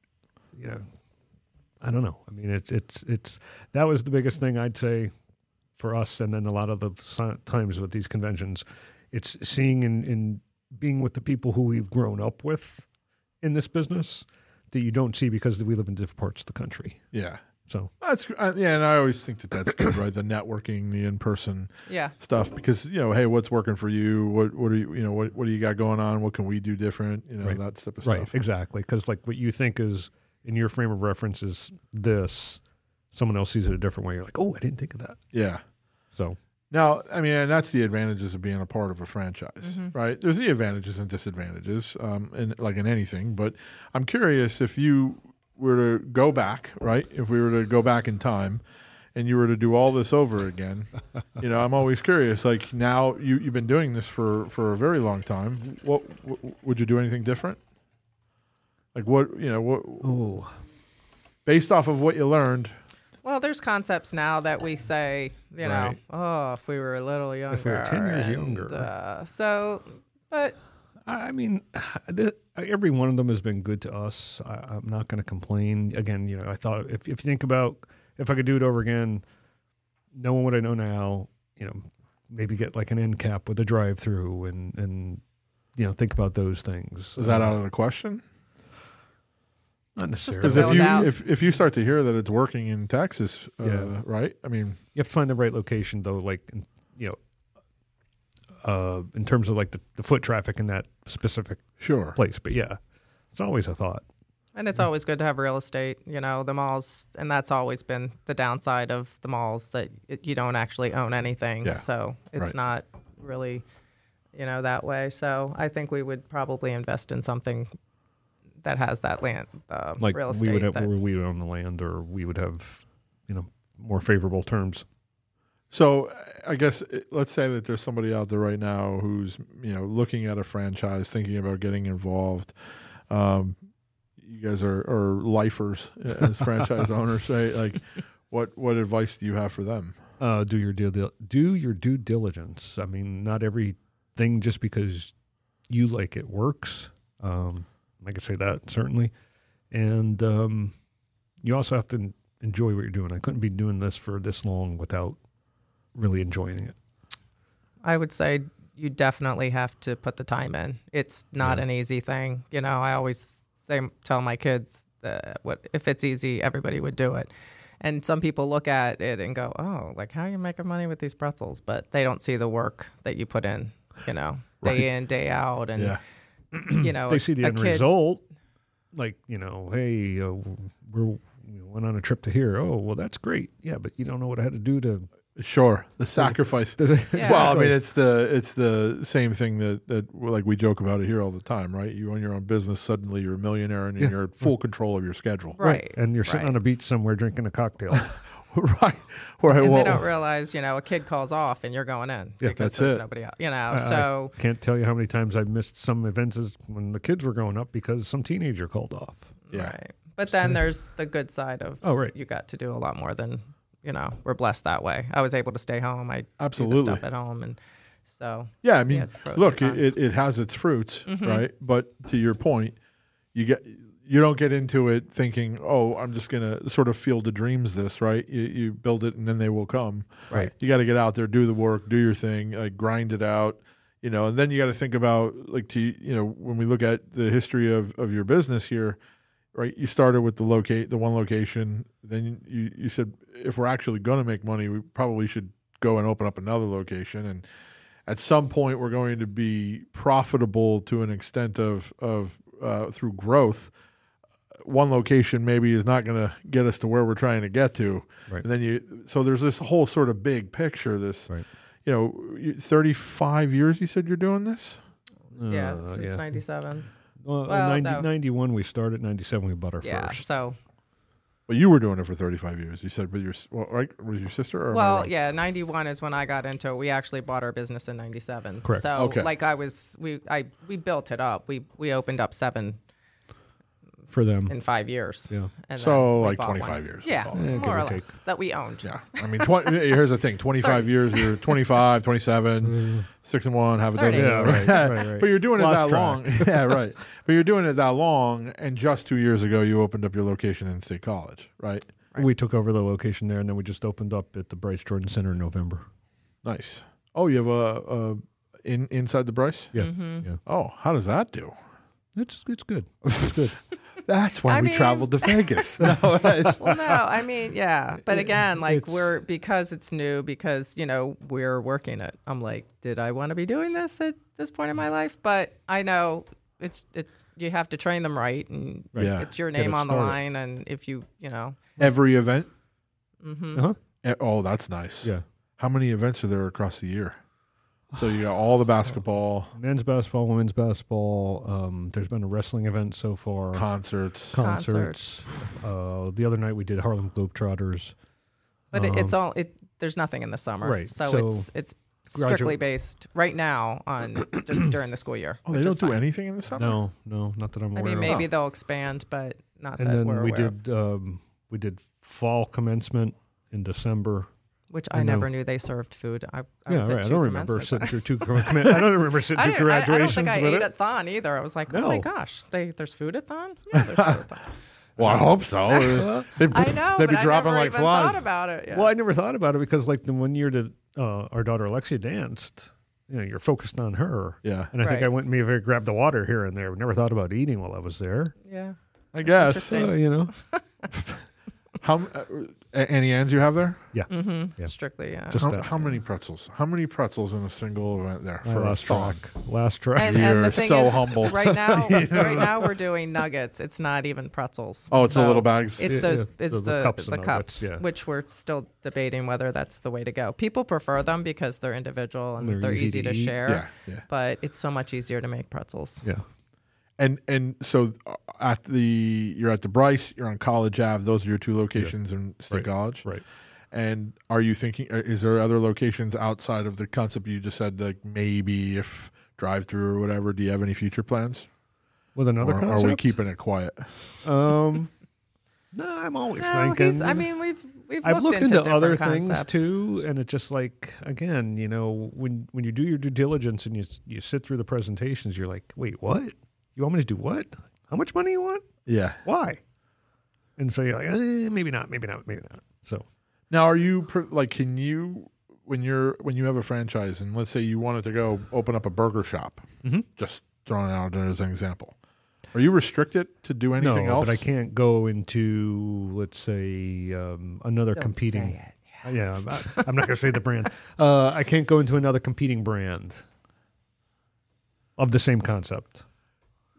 I don't know. I mean, it's that was the biggest thing I'd say for us. And then a lot of the times with these conventions, it's seeing and being with the people who we've grown up with in this business that you don't see because we live in different parts of the country. Yeah. So that's and I always think that's good, right? The networking, the in-person stuff, because hey, what's working for you? What are you what do you got going on? What can we do different? That type of stuff. Right, exactly. Because like what you think is in your frame of reference is this, someone else sees it a different way. You're like, oh, I didn't think of that. Yeah. So now, I mean, and that's the advantages of being a part of a franchise, right? There's the advantages and disadvantages, like in anything. But I'm curious if you were to go back, right? If we were to go back in time and you were to do all this over again, I'm always curious. Like now you've been doing this for a very long time. What would you do anything different? Like what? Based off of what you learned. Well, there's concepts now that we say, if we were a little younger. If we were 10 years younger. But I mean, every one of them has been good to us. I'm not going to complain. Again, I thought if you think about if I could do it over again, knowing what I know now, maybe get like an end cap with a drive-through and think about those things. Is that out of the question? Not necessarily. Because if you start to hear that it's working in Texas, right? I mean, you have to find the right location, though. Like, in terms of like the foot traffic in that specific place. But yeah, it's always a thought. And it's always good to have real estate. The malls, and that's always been the downside of the malls, that you don't actually own anything. Yeah. So it's not really, that way. So I think we would probably invest in something that has that land, like real estate. We would own the land, or we would have, more favorable terms. So I guess let's say that there's somebody out there right now who's looking at a franchise, thinking about getting involved. You guys are lifers as franchise owners, right? Like, what advice do you have for them? Do your due diligence. I mean, not everything just because you like it works. I could say that, certainly. And you also have to enjoy what you're doing. I couldn't be doing this for this long without really enjoying it. I would say you definitely have to put the time in. It's not an easy thing. I always tell my kids that if it's easy, everybody would do it. And some people look at it and go, oh, like, how are you making money with these pretzels? But they don't see the work that you put in, day in, day out. And they see the a end kid, result. Like, hey, we went on a trip to here. Oh, well, that's great. Yeah, but you don't know what I had to do to. Sure, the sacrifice. Yeah. Well, I mean, it's the same thing that like we joke about it here all the time, right? You own your own business, suddenly you're a millionaire and you're in full control of your schedule, right? And you're sitting on a beach somewhere drinking a cocktail, right? And they don't realize, a kid calls off and you're going in because there's nobody else, So I can't tell you how many times I've missed some events when the kids were growing up because some teenager called off. Yeah. Right. But then there's the good side of you got to do a lot more than. We're blessed that way. I was able to stay home. I do the stuff at home, and so yeah. I mean, it's pros look, and cons. it has its fruits, right? But to your point, you don't get into it thinking, oh, I'm just gonna sort of field of dreams this, right? You build it, and then they will come. Right. You got to get out there, do the work, do your thing, grind it out, and then you got to think about when we look at the history of your business here. Right, you started with the one location. Then you said, if we're actually going to make money, we probably should go and open up another location. And at some point, we're going to be profitable to an extent of through growth. One location maybe is not going to get us to where we're trying to get to. Right. And then so there's this whole sort of big picture. This, 35 years. You said you're doing this. Since 97. Well, 91 we started, 97 we bought our first. Yeah, so. Well, you were doing it for 35 years. You said with was your sister? Or 91 is when I got into it. We actually bought our business in 97. Correct. So, we built it up. We opened up 7 for them in 5 years. Yeah. And so like 25 years. Yeah, more or less that we owned. Yeah. I mean, here's the thing: 25 years. You're 25, 27, 6 and 1, have a dozen. Yeah, right. But you're doing it Lost that long. Yeah, right. But you're doing it that long, and just 2 years ago, you opened up your location in State College, right? We took over the location there, and then we just opened up at the Bryce Jordan Center in November. Nice. Oh, you have inside the Bryce? Yeah. Mm-hmm. Yeah. Oh, how does that do? It's good. It's good. That's why we traveled to Vegas. Well, no, I mean, yeah. But again, because it's new, because, we're working it. I'm like, did I want to be doing this at this point in my life? But I know it's you have to train them right. And it's your name on the line. And if you. Every event? Mm-hmm. Uh-huh. Oh, that's nice. Yeah. How many events are there across the year? So you got all the basketball, men's basketball, women's basketball. There's been a wrestling event so far. Concerts. The other night we did Harlem Globetrotters. But there's nothing in the summer, right? So it's strictly based right now on just during the school year. Oh, they don't do anything in the summer? No, not that I'm aware of. I mean, maybe they'll expand, but not that we're aware of. We did fall commencement in December. Which I never knew they served food. I don't remember sitting through two graduations. I don't think I ate at Thon either. I was like, oh my gosh, there's food at Thon? Yeah, there's food at Thon. Well, I hope so. I know, they'd be dropping I never like even flies. thought about it. Yeah. Well, I never thought about it because like the one year that our daughter Alexia danced, you're focused on her. Yeah. And I think I went and maybe grabbed the water here and there. Never thought about eating while I was there. Yeah. I guess. How Annie Ann's you have there? Yeah. Mm-hmm. Yeah. Strictly, yeah. How many pretzels? How many pretzels in a single event there? For last track. And the thing so is, humble. Right now we're doing nuggets. It's not even pretzels. Oh, it's the little bags. It's those. It's the cups, yeah. which we're still debating whether that's the way to go. People prefer them because they're individual and they're easy to share. Yeah. But it's so much easier to make pretzels. Yeah. And so you're at the Bryce, you're on College Ave. Those are your two locations in State College, right? And are you thinking? Is there other locations outside of the concept you just said? Like maybe if drive-through or whatever. Do you have any future plans with another concept? Are we keeping it quiet? No, I'm always thinking. We've looked into other things concepts. too, and it's just like again, when you do your due diligence and you sit through the presentations, you're like, wait, what? You want me to do what? How much money you want? Yeah. Why? And so you're like, maybe not. So now, are you can you when you have a franchise and let's say you wanted to go open up a burger shop, just throwing it out there as an example, are you restricted to do anything else? But I can't go into let's say another competing. Say it. Yeah, I'm not going to say the brand. I can't go into another competing brand of the same concept.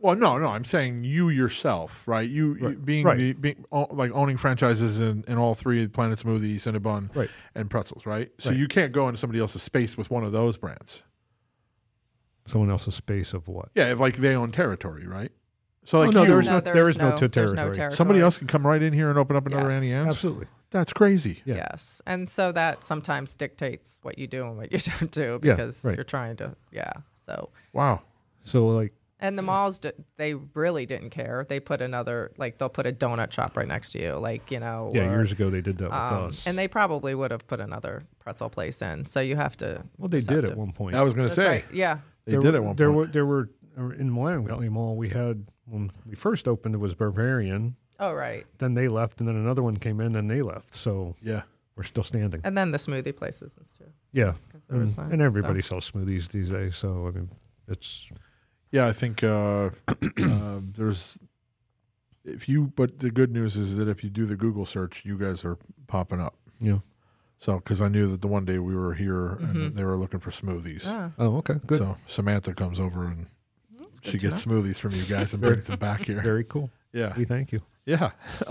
Well, no, I'm saying you yourself, right? You being like owning franchises in all three: Planet Smoothie, Cinnabon, and Pretzels, right? So you can't go into somebody else's space with one of those brands. Someone else's space of what? Yeah, if like they own territory, right? So like there is There's no no territory. Somebody else can come right in here and open up another Yes. Auntie Anne's? Absolutely. That's crazy. Yeah. Yes. And so that sometimes dictates what you do and what you don't do because you're trying to, So. Wow. So like. And the malls, they really didn't care. They put they'll put a donut shop right next to you, Yeah, years ago they did that with us. And they probably would have put another pretzel place in. So you have to. Well, they did at one point. I was going to say. Right. Yeah. They did at one point. There were in Wyoming Valley Mall, we had, when we first opened, it was Bavarian. Oh, right. Then they left, and then another one came in, then they left. So we're still standing. And then the smoothie places too. Yeah. And everybody sells smoothies these days. So, I mean, it's... Yeah, I think there's... But the good news is that if you do the Google search, you guys are popping up. Yeah. So, because I knew that the one day we were here and they were looking for smoothies. Oh, okay, good. So Samantha comes over and she gets smoothies from you guys and brings them back here. Very cool. Yeah. We thank you. Yeah.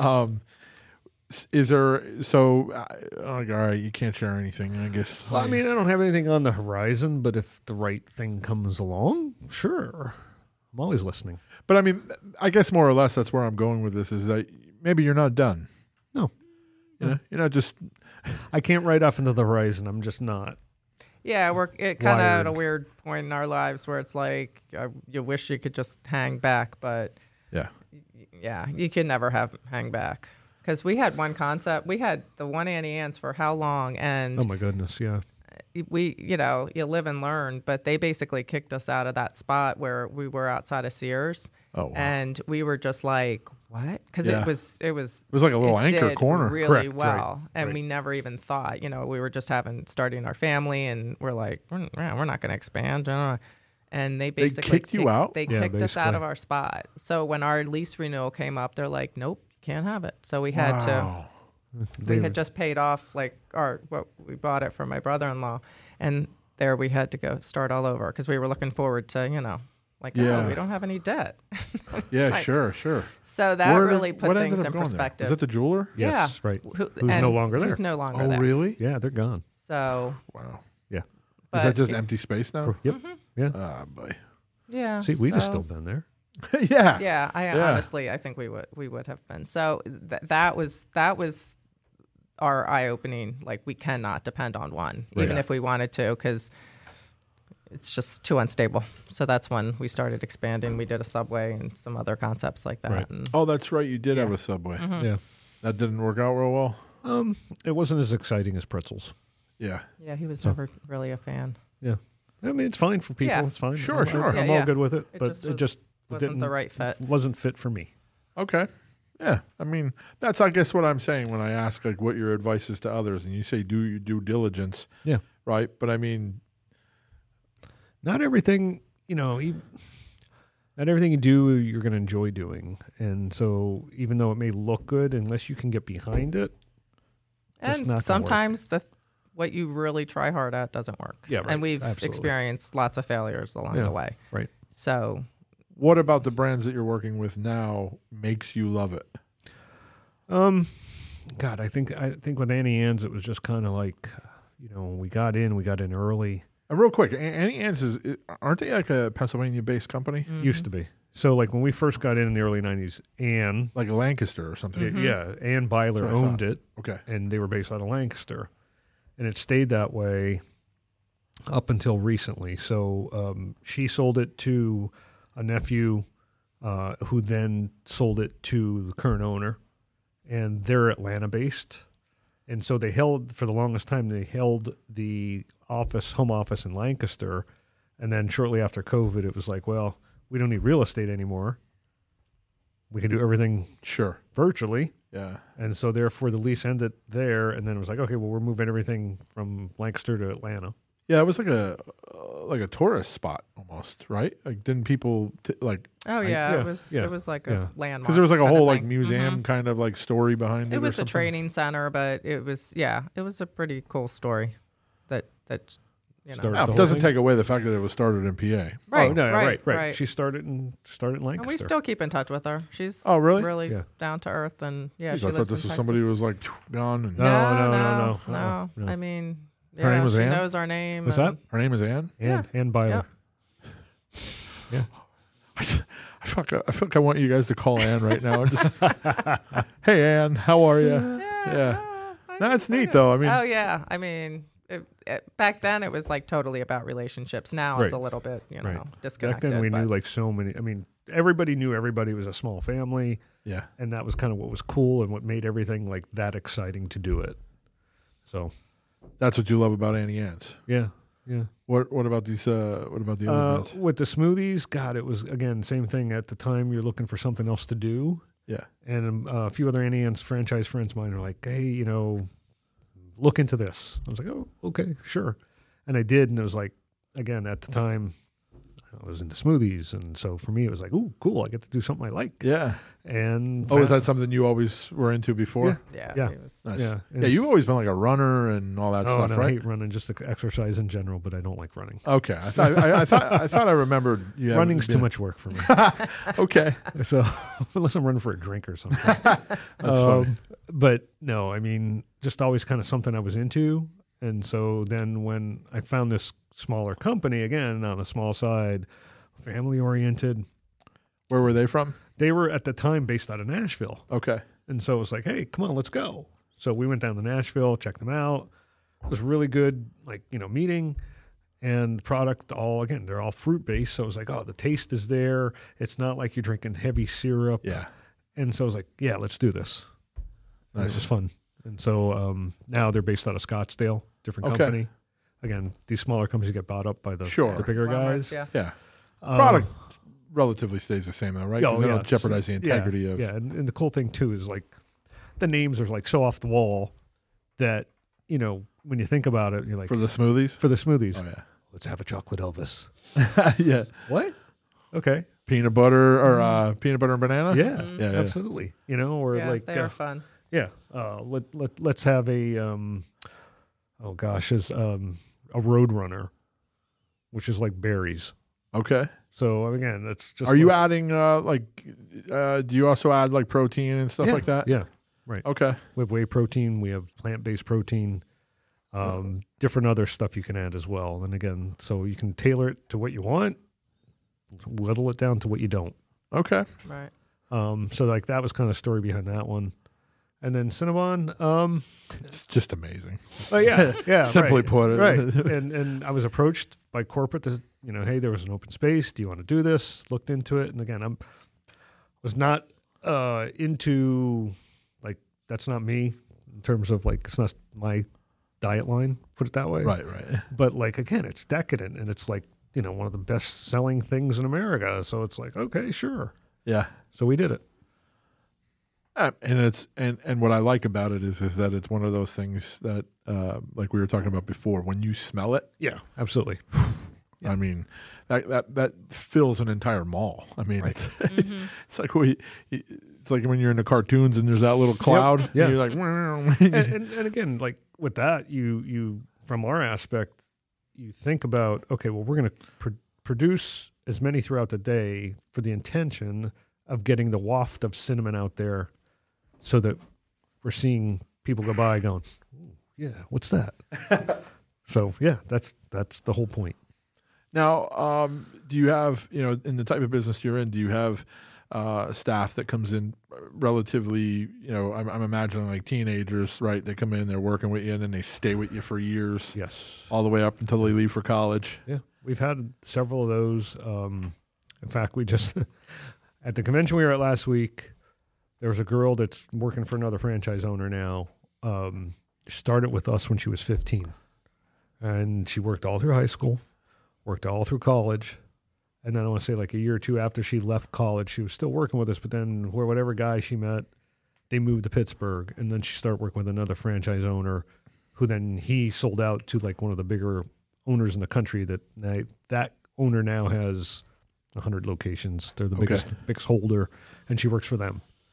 Is there, all right, you can't share anything, I guess. Well, I mean, I don't have anything on the horizon, but if the right thing comes along, sure. I'm always listening. But I mean, I guess more or less that's where I'm going with this is that maybe you're not done. No. You're not just... I can't write off into the horizon. I'm just not. Yeah, we're kind of at a weird point in our lives where it's like you wish you could just hang back, but you can never hang back. Because we had one concept. We had the one Auntie Anne's for how long? And oh my goodness, yeah. You live and learn, but they basically kicked us out of that spot where we were outside of Sears. Oh, wow. And we were just like, what? Because it was like a little anchor corner. Really Correct, well. right, and we never even thought, we were just starting our family and we're like, we're not going to expand. And they basically kicked you out? They kicked us out of our spot. So when our lease renewal came up, they're like, nope, you can't have it. So we had to. We had just paid off we bought it from my brother-in-law, and there we had to go start all over because we were looking forward to we don't have any debt. Yeah, sure. So that really put things in perspective. Is that the jeweler? Yes, yeah. right. Who's no longer there? Who's no longer there? Oh, really? Yeah, they're gone. So wow. Yeah. Is that just empty space now? Yep. Mm-hmm. Yeah. Ah, boy. Yeah. See, we'd have still been there. Yeah. Yeah. Honestly, I think we would have been. So that was our eye-opening. Like, we cannot depend on one, even if we wanted to, because it's just too unstable. So that's when we started expanding. We did a Subway and some other concepts like that. Right. And that's right. You did have a Subway. Mm-hmm. Yeah. That didn't work out real well? It wasn't as exciting as pretzels. Yeah. Yeah, he was never really a fan. Yeah. I mean, it's fine for people. Yeah. It's fine. Sure. I'm all good with it, but it just wasn't the right fit. Wasn't fit for me. Okay. Yeah. I mean, that's, I guess, what I'm saying when I ask, like, what your advice is to others. And you say do your due diligence. Yeah. Right? But, I mean... Not everything, not everything you do, you're going to enjoy doing. And so even though it may look good, unless you can get behind it, and not sometimes what you really try hard at doesn't work. Yeah, right. And we've Absolutely. experienced lots of failures along the way. Right. So what about the brands that you're working with now makes you love it? God, I think with Auntie Anne's, it was just kind of like, we got in early. And real quick, Auntie Anne's aren't they like a Pennsylvania-based company? Mm-hmm. Used to be. So like when we first got in the early 90s, Anne. Like Lancaster or something? Mm-hmm. Yeah, Anne Byler owned it. Okay. And they were based out of Lancaster. And it stayed that way up until recently. So she sold it to a nephew who then sold it to the current owner. And they're Atlanta-based. And so for the longest time, they held the home office in Lancaster. And then shortly after COVID, it was like, well, we don't need real estate anymore. We can do everything virtually. Yeah. And so therefore the lease ended there. And then it was like, okay, well, we're moving everything from Lancaster to Atlanta. Yeah, it was like a tourist spot almost, right? Like, didn't people like? Oh yeah, it was like a landmark. Because there was like a whole like museum kind of like story behind it. It was a something. training center, but it was a pretty cool story that It doesn't take away the fact that it was started in PA. Right. Oh, no, right. She started in Lancaster. And we still keep in touch with her. She's really down to earth, and she lives I thought this in was Texas. somebody who was like gone. And No. I mean, her name was she Ann? knows our name. What's that? Her name is Ann. Ann Byler. Yeah. I feel like I want you guys to call Ann right now. And just, hey, Ann, how are you? Yeah. That's neat, though. I mean, oh yeah. I mean, back then it was like totally about relationships. Now it's a little bit, disconnected. Back then we knew like so many. I mean, everybody knew everybody. Was a small family. Yeah. And that was kind of what was cool and what made everything like that exciting to do it. So that's what you love about Annie Ann's. Yeah. What about these? What about the other brands? With the smoothies, God, it was again same thing. At the time, you're looking for something else to do. Yeah. And a few other Annie Ann's franchise friends of mine are like, hey, look into this. I was like, oh, okay, sure. And I did, and it was like, again, at the time, I was into smoothies, and so for me, it was like, ooh, cool, I get to do something I like. Yeah. And is that something you always were into before? Yeah. Nice. Yeah. You've always been like a runner and all that stuff, no, right? I hate running, just the exercise in general, but I don't like running. Okay, I thought I remembered. Running's too much work for me. Okay, so unless I'm running for a drink or something. That's funny. But no, I mean, just always kind of something I was into, and so then when I found this smaller company, again on the small side, family oriented. Where were they from? They were at the time based out of Nashville. Okay. And so it was like, hey, come on, let's go. So we went down to Nashville, checked them out. It was really good, meeting and product they're all fruit based. So it was like, oh, the taste is there. It's not like you're drinking heavy syrup. Yeah. And so I was like, yeah, let's do this. Nice. And it was fun. And so now they're based out of Scottsdale, different company. Again, these smaller companies get bought up by the bigger guys. Yeah. Product relatively stays the same though, right? They don't jeopardize the integrity of. Yeah, and the cool thing too is like the names are like so off the wall that when you think about it, you're like for the smoothies. Oh yeah. Let's have a chocolate Elvis. Yeah. What? Okay. Peanut butter or peanut butter and banana. Yeah. Absolutely. Or like they are fun. Yeah. Let's have a a Roadrunner, which is like berries. Okay. So again, that's just. Are you adding do you also add like protein and stuff like that? Yeah. Right. Okay. We have whey protein. We have plant-based protein. Different other stuff you can add as well. And again, so you can tailor it to what you want, whittle it down to what you don't. Okay. Right. So like that was kind of the story behind that one. And then Cinnabon, it's just amazing. Oh yeah. Simply put it. Right. And I was approached by corporate to, hey, there was an open space. Do you want to do this? Looked into it. And again, was not into like, that's not me in terms of like, it's not my diet line, put it that way. Right. But like, again, it's decadent and it's like, one of the best selling things in America. So it's like, okay, sure. Yeah. So we did it. And it's and what I like about it is that it's one of those things that like we were talking about before. When you smell it, yeah, absolutely. I mean, that fills an entire mall. I mean, right. it's like it's like when you're in the cartoons and there's that little cloud. Yep. Yeah, and you're like, and again, like with that, you from our aspect, you think about okay, well, we're going to produce as many throughout the day for the intention of getting the waft of cinnamon out there. So that we're seeing people go by going, yeah, what's that? So, yeah, that's the whole point. Now, do you have, in the type of business you're in, do you have staff that comes in relatively, I'm imagining like teenagers, right? They come in, they're working with you, and then they stay with you for years. Yes. All the way up until they leave for college. Yeah. We've had several of those. In fact, we just, at the convention we were at last week, there was a girl that's working for another franchise owner now. Started with us when she was 15. And she worked all through high school, worked all through college. And then I want to say like a year or two after she left college, she was still working with us. But then whatever guy she met, they moved to Pittsburgh. And then she started working with another franchise owner who then he sold out to like one of the bigger owners in the country that owner now has 100 locations. They're the biggest holder. And she works for them.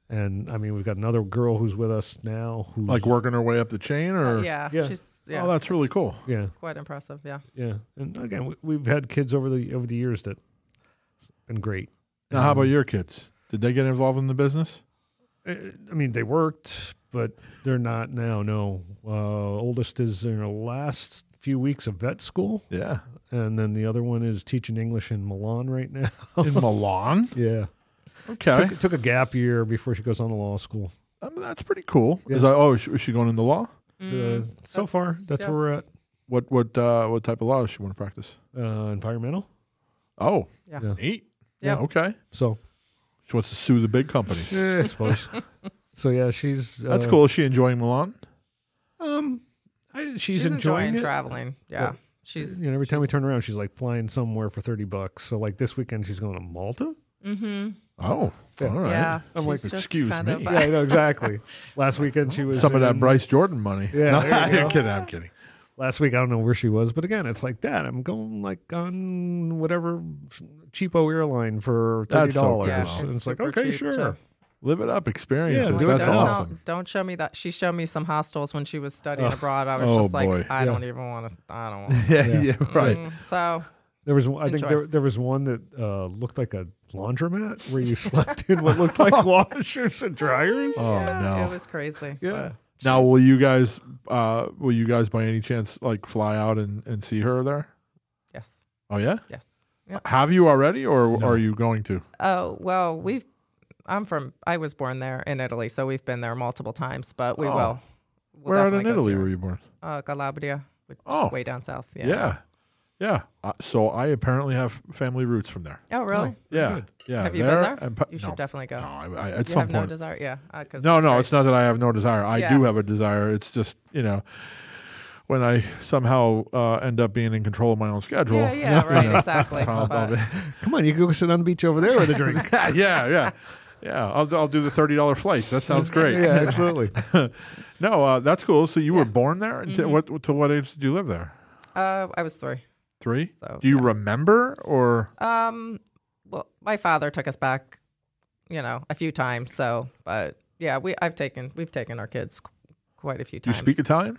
And I mean, we've got another girl who's with us now. Who's Like working her way up the chain, or Yeah. Yeah. oh, that's really cool. yeah, Quite impressive. Yeah. yeah. And again, we've had kids over the years that been great. Now, how about your kids? Did they get involved in the business? I mean, they worked, but they're not now. No, oldest is in her last few weeks of vet school, Yeah, and then the other one is teaching English in Milan right now. in Milan. Yeah, Okay, took a gap year before she goes on to law school. That's pretty cool. Yeah. Is she going into law? So far, that's where we're at. What type of law does she want to practice? Environmental. Oh, Yeah. Yeah. neat. Yeah. Okay. So, She wants to sue the big companies. I suppose. So yeah, she's That's cool. Is she enjoying Milan? She's enjoying it. traveling. Yeah. Yeah. She's. You know, every time we turn around, she's like flying somewhere for $30. So like this weekend, she's going to Malta. Mm-hmm. Oh, Yeah. all right. Yeah. I'm like, she's just excuse kind me. of, Yeah, I know exactly. Last weekend she was Some of that in- Bryce Jordan money. Yeah, No, there you I'm go. kidding. I'm kidding. Last week, I don't know where she was, but again, it's like that. I'm going like on whatever cheapo airline for $30. That's so cool. Yeah, And it's like, super okay, cheap, sure. too. Live it up. Experience Yeah, it. do it That's now. awesome. Don't show me that. She showed me some hostels when she was studying Oh. abroad. I was Oh, just like, boy. I Yeah. don't even want to. I don't want. Yeah, Yeah. yeah, right. So There was, I think Enjoy. there was one that looked like a laundromat where you slept in what looked like washers and dryers. Oh, yeah, no. it was crazy. Yeah. but Now, she's- will you guys by any chance like fly out and see her there? Yes. Oh yeah. Yes. Have you already, or No. are you going to? Oh well, I was born there in Italy, so we've been there multiple times. But we Oh. will. We'll Where out definitely in go Italy see her. were you born? Calabria, which Oh. is way down south. Yeah. Yeah. Yeah. So I apparently have family roots from there. Oh really? Yeah. good. Yeah. Have you been there? and You should no, definitely go. no, at you some have no point. desire. Yeah. 'Cause No, very- it's not that I have no desire. I Yeah. do have a desire. It's just, when I somehow end up being in control of my own schedule. Yeah. Right. Exactly. I'll- But- Come on, you can go sit on the beach over there with a drink. yeah. I'll do the $30 flights. That sounds great. Yeah, absolutely. No, that's cool. So you were Yeah. born there? And to what age did you live there? I was 3. 3? So Do you yeah. remember, or? Well, my father took us back, a few times. So, but yeah, we've taken our kids quite a few Do you times. speak Italian?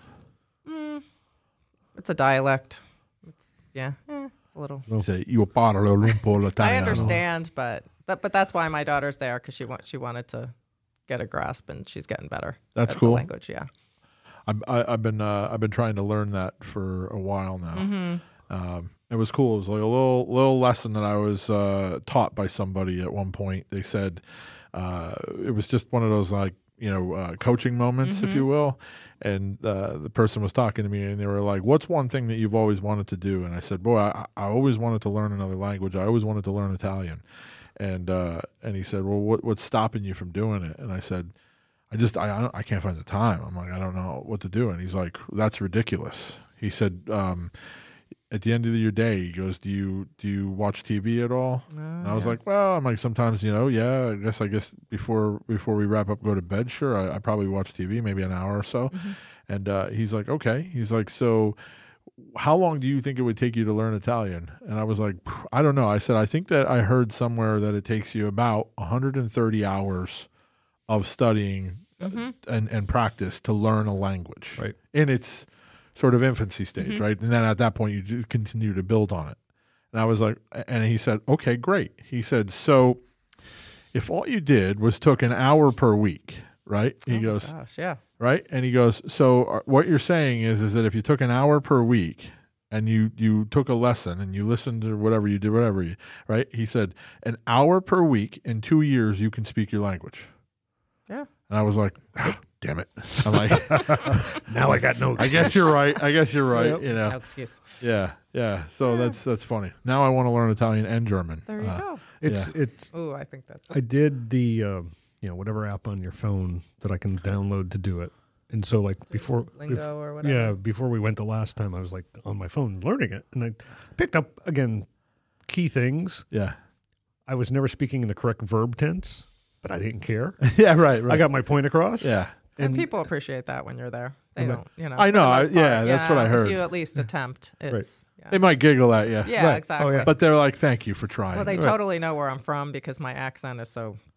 It's a dialect. It's a little. You say, io parlo un po' l'italiano. I understand, but that's why my daughter's there, because she wanted to get a grasp, and she's getting better. That's at cool. The language, yeah. I've been trying to learn that for a while now. Mm-hmm. It was cool. It was like a little lesson that I was taught by somebody at one point. They said it was just one of those coaching moments, if you will. And the person was talking to me, and they were like, "What's one thing that you've always wanted to do?" And I said, "Boy, I always wanted to learn another language. I always wanted to learn Italian." And he said, "Well, what's stopping you from doing it?" And I said, I can't find the time. I'm like, I don't know what to do. And he's like, that's ridiculous. He said, at the end of your day, he goes, do you watch TV at all? And I was like, well, I'm like, sometimes, I guess before we wrap up, go to bed. Sure. I probably watch TV, maybe an hour or so. And he's like, okay. He's like, so how long do you think it would take you to learn Italian? And I was like, I don't know. I said, I think that I heard somewhere that it takes you about 130 hours of studying and practice to learn a language, Right. in its sort of infancy stage, right? And then at that point, you just continue to build on it. And I was like, and he said, okay, great. He said, so if all you did was took an hour per week, right? He goes, Gosh, yeah. right? And he goes, so what you're saying is that if you took an hour per week and you took a lesson and you listened to whatever you did, right? He said, an hour per week in 2 years, you can speak your language. Yeah. And I was like, damn it. I'm like, Now I got no. I guess you're right. Yep. No excuse. Yeah. So that's funny. Now I want to learn Italian and German. There you go. It's. Ooh, I think that's. I did the whatever app on your phone that I can download to do it. And so like before Lingo or whatever. Yeah, before we went the last time, I was like on my phone learning it, and I picked up again key things. Yeah. I was never speaking in the correct verb tense, but I didn't care. Yeah, right. I got my point across. Yeah. And people appreciate that when you're there. They don't, I know, for the most part. that's what I heard. If you at least attempt, it's. Yeah. They might giggle at you. Yeah, Right. exactly. Oh, yeah. But they're like, thank you for trying. Well, they Right. totally know where I'm from because my accent is so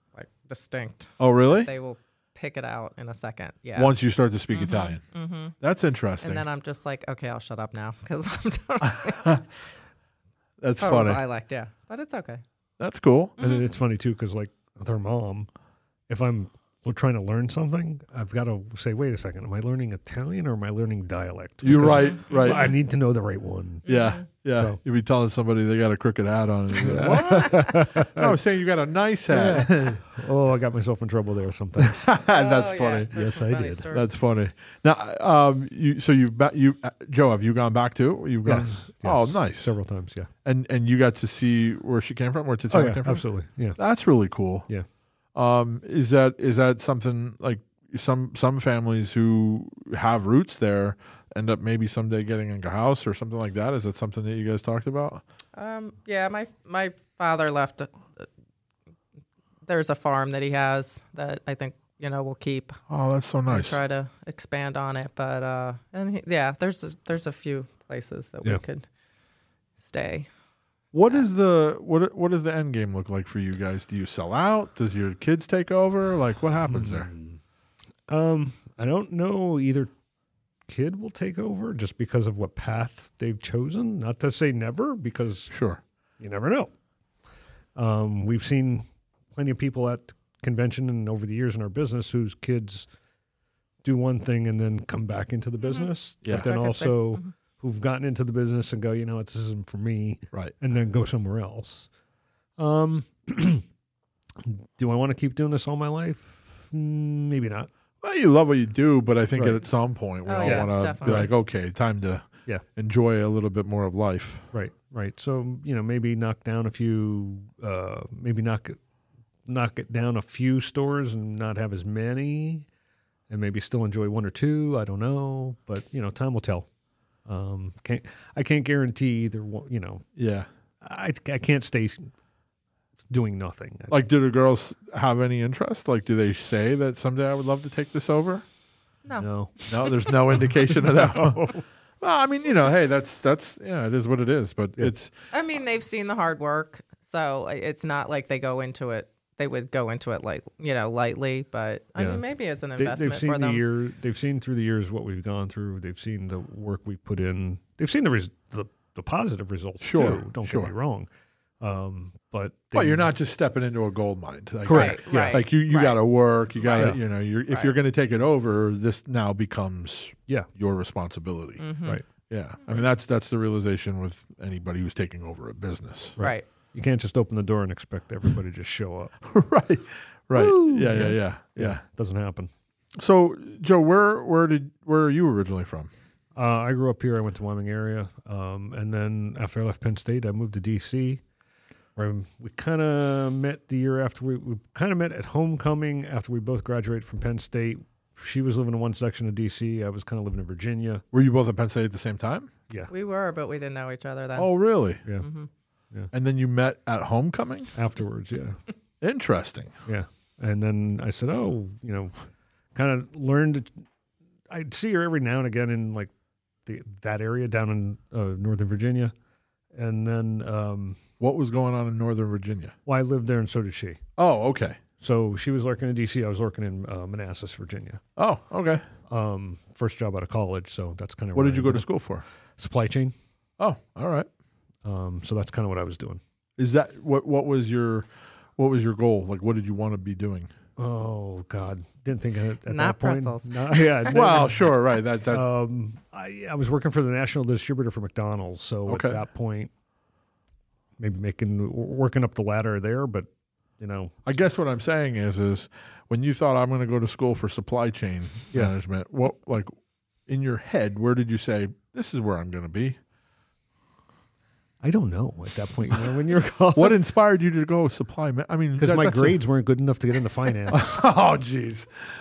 distinct. Oh, really? They will pick it out in a second. Yeah. Once you start to speak Italian. Mm-hmm. That's interesting. And then I'm just like, okay, I'll shut up now because I'm totally That's funny. dialect, yeah. But it's okay. That's cool. And then it's funny too, because like with her mom, if I'm trying to learn something, I've got to say, wait a second, am I learning Italian or am I learning dialect? You're Because right. I need to know the right one. Yeah. Yeah. So- You'd be telling somebody they got a crooked hat on. And you're like, what? No, I was saying you got a nice hat. Oh, I got myself in trouble there sometimes. That's Oh, funny. yeah. There's Yes, some I funny did. stories. That's funny. Now, Joe, have you gone back too? You've gone. Yes, Oh, yes. nice. Several times, yeah. And you got to see where she came from, where Oh, Tatiana yeah, came from. absolutely. Yeah. That's really cool. Yeah. Is that something like some families who have roots there end up maybe someday getting a house or something like that? Is that something that you guys talked about? Yeah, my father left. There's a farm that he has that I think we'll keep. Oh, that's so And nice. try to expand on it, but there's a few places that we Yeah. could stay. What is what does the end game look like for you guys? Do you sell out? Does your kids take over? Like what happens there? I don't know. Either kid will take over just because of what path they've chosen. Not to say never, because Sure. you never know. We've seen plenty of people at convention and over the years in our business whose kids do one thing and then come back into the business. Yeah. But then I could say- also who've gotten into the business and go, this isn't for me, Right. and then go somewhere else. Do I want to keep doing this all my life? Maybe not. Well, you love what you do, but I think Right. at some point we Oh, all yeah, want to be definitely. like, okay, time to Yeah. enjoy a little bit more of life. Right. So, maybe knock down a few, maybe knock it down a few stores and not have as many, and maybe still enjoy one or two. I don't know, but time will tell. I can't guarantee either one. Yeah. I can't stay doing nothing. Like, do the girls have any interest? Like, do they say that someday I would love to take this over? No. No, there's no indication of that. Well, I mean, hey, that's it is what it is. But it's I mean, they've seen the hard work, so it's not like they go into it. They would go into it like lightly, but I Yeah. mean, maybe as an They've investment seen for them. They've seen through the years what we've gone through. They've seen the work we put in. They've seen the positive results. Sure, too. Don't sure. get me wrong. But you're not just stepping into a gold mine. Like, Correct. Right, Yeah. right. Like you right. got to work. You got to, Right. if you're going to take it over, this now becomes Yeah. your responsibility. Mhm. Right. Yeah, I mean that's the realization with anybody who's taking over a business. Right. You can't just open the door and expect everybody to just show up. Right. Woo! Yeah. Doesn't happen. So, Joe, where are you originally from? I grew up here. I went to Wyoming area, and then after I left Penn State, I moved to D.C. Where we kind of met the year after we kind of met at homecoming after we both graduated from Penn State. She was living in one section of D.C. I was kind of living in Virginia. Were you both at Penn State at the same time? Yeah, We were, but we didn't know each other then. Oh, really? yeah. And then you met at homecoming? Afterwards, yeah, Interesting. yeah. And then I said, kind of learned. I'd see her every now and again in like that area down in Northern Virginia, and then What was going on in Northern Virginia? I lived there, and so did she. Oh, okay. So she was working in D.C. I was working in Manassas, Virginia. Oh, okay. First job out of college, so that's kind of What did you go to school for? Supply chain. Oh, all right. So that's kind of what I was doing. Is that what was your goal? Like, what did you want to be doing? Oh God, didn't think of it at Not that point. pretzels. Yeah. Well, sure, right. That I was working for the national distributor for McDonald's, so Okay. at that point, maybe working up the ladder there, but I guess what I'm saying is when you thought I'm going to go to school for supply chain Yeah. management, what like in your head, where did you say this is where I'm going to be? I don't know at that point. When you're college, What inspired you to go supply? I mean, because my that's grades weren't good enough to get into finance. Oh, jeez.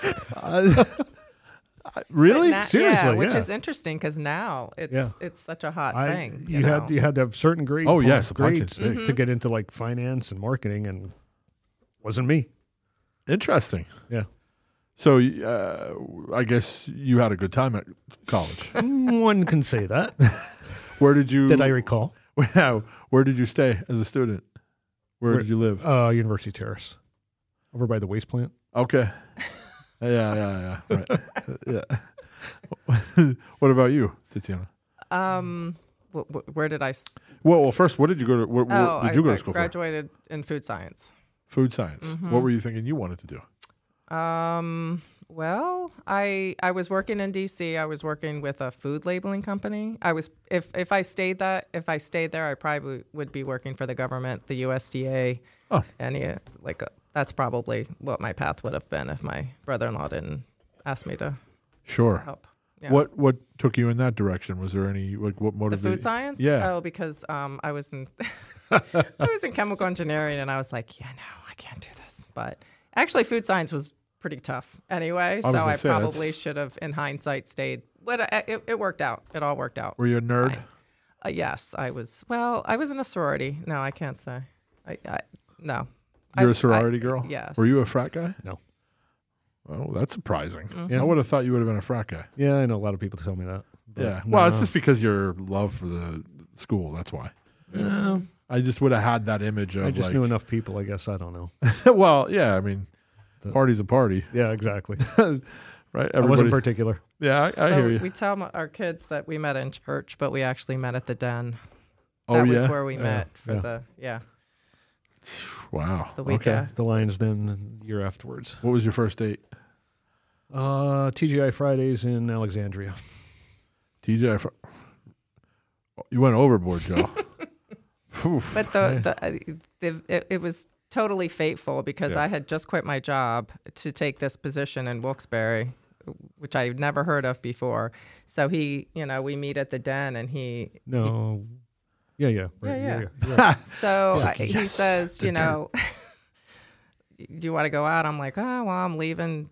Really? But Seriously, which yeah. is interesting because now it's such a hot thing. You had to have certain grades. Oh, yeah, supply grades chain's big. to get into like finance and marketing, and wasn't me. Interesting. Yeah. So I guess you had a good time at college. One can say that. Where did you? Did I recall? Where did you stay as a student? Where did you live? University Terrace. over by the waste plant. Okay. Yeah. Right. Yeah. What about you, Tatiana? Where did I? Well, first, what did you go to? Where did you go to school for? Graduated in food science. Food science. Mm-hmm. What were you thinking you wanted to do? Well, I was working in DC. I was working with a food labeling company. I was if I stayed there, I probably would be working for the government, the USDA. Oh. That's probably what my path would have been if my brother-in-law didn't ask me to Sure. help. Yeah. What took you in that direction? Was there any what motivated? The food science? Yeah. Oh, because I was in I was in chemical engineering, and I was like, yeah, no, I can't do this. But actually, food science was pretty tough anyway, so I probably should have, in hindsight, stayed. But it worked out. It all worked out. Were you a nerd? Yes, I was. Well, I was in a sorority. No, I can't say. No. You're a sorority girl? Yes. Were you a frat guy? No. Oh, that's surprising. Mm-hmm. I would have thought you would have been a frat guy. Yeah, I know a lot of people tell me that. Yeah. Well, it's just because your love for the school. That's why. I just would have had that image of. I just knew enough people. I guess I don't know. Well, yeah. I mean, party's a party, Yeah, exactly. right? I wasn't particular. Yeah, I hear you. We tell our kids that we met in church, but we actually met at the Den. Oh, That yeah? was where we met for Wow. the week. Okay. The Lions Den the year afterwards. What was your first date? TGI Fridays in Alexandria. TJ. You went overboard, Joe. Oof. But it was totally fateful because I had just quit my job to take this position in Wilkes-Barre, which I had never heard of before. So we meet at the Den, and he. No. Yeah. Right. Yeah. So he says, do you want to go out? I'm like, oh, well, I'm leaving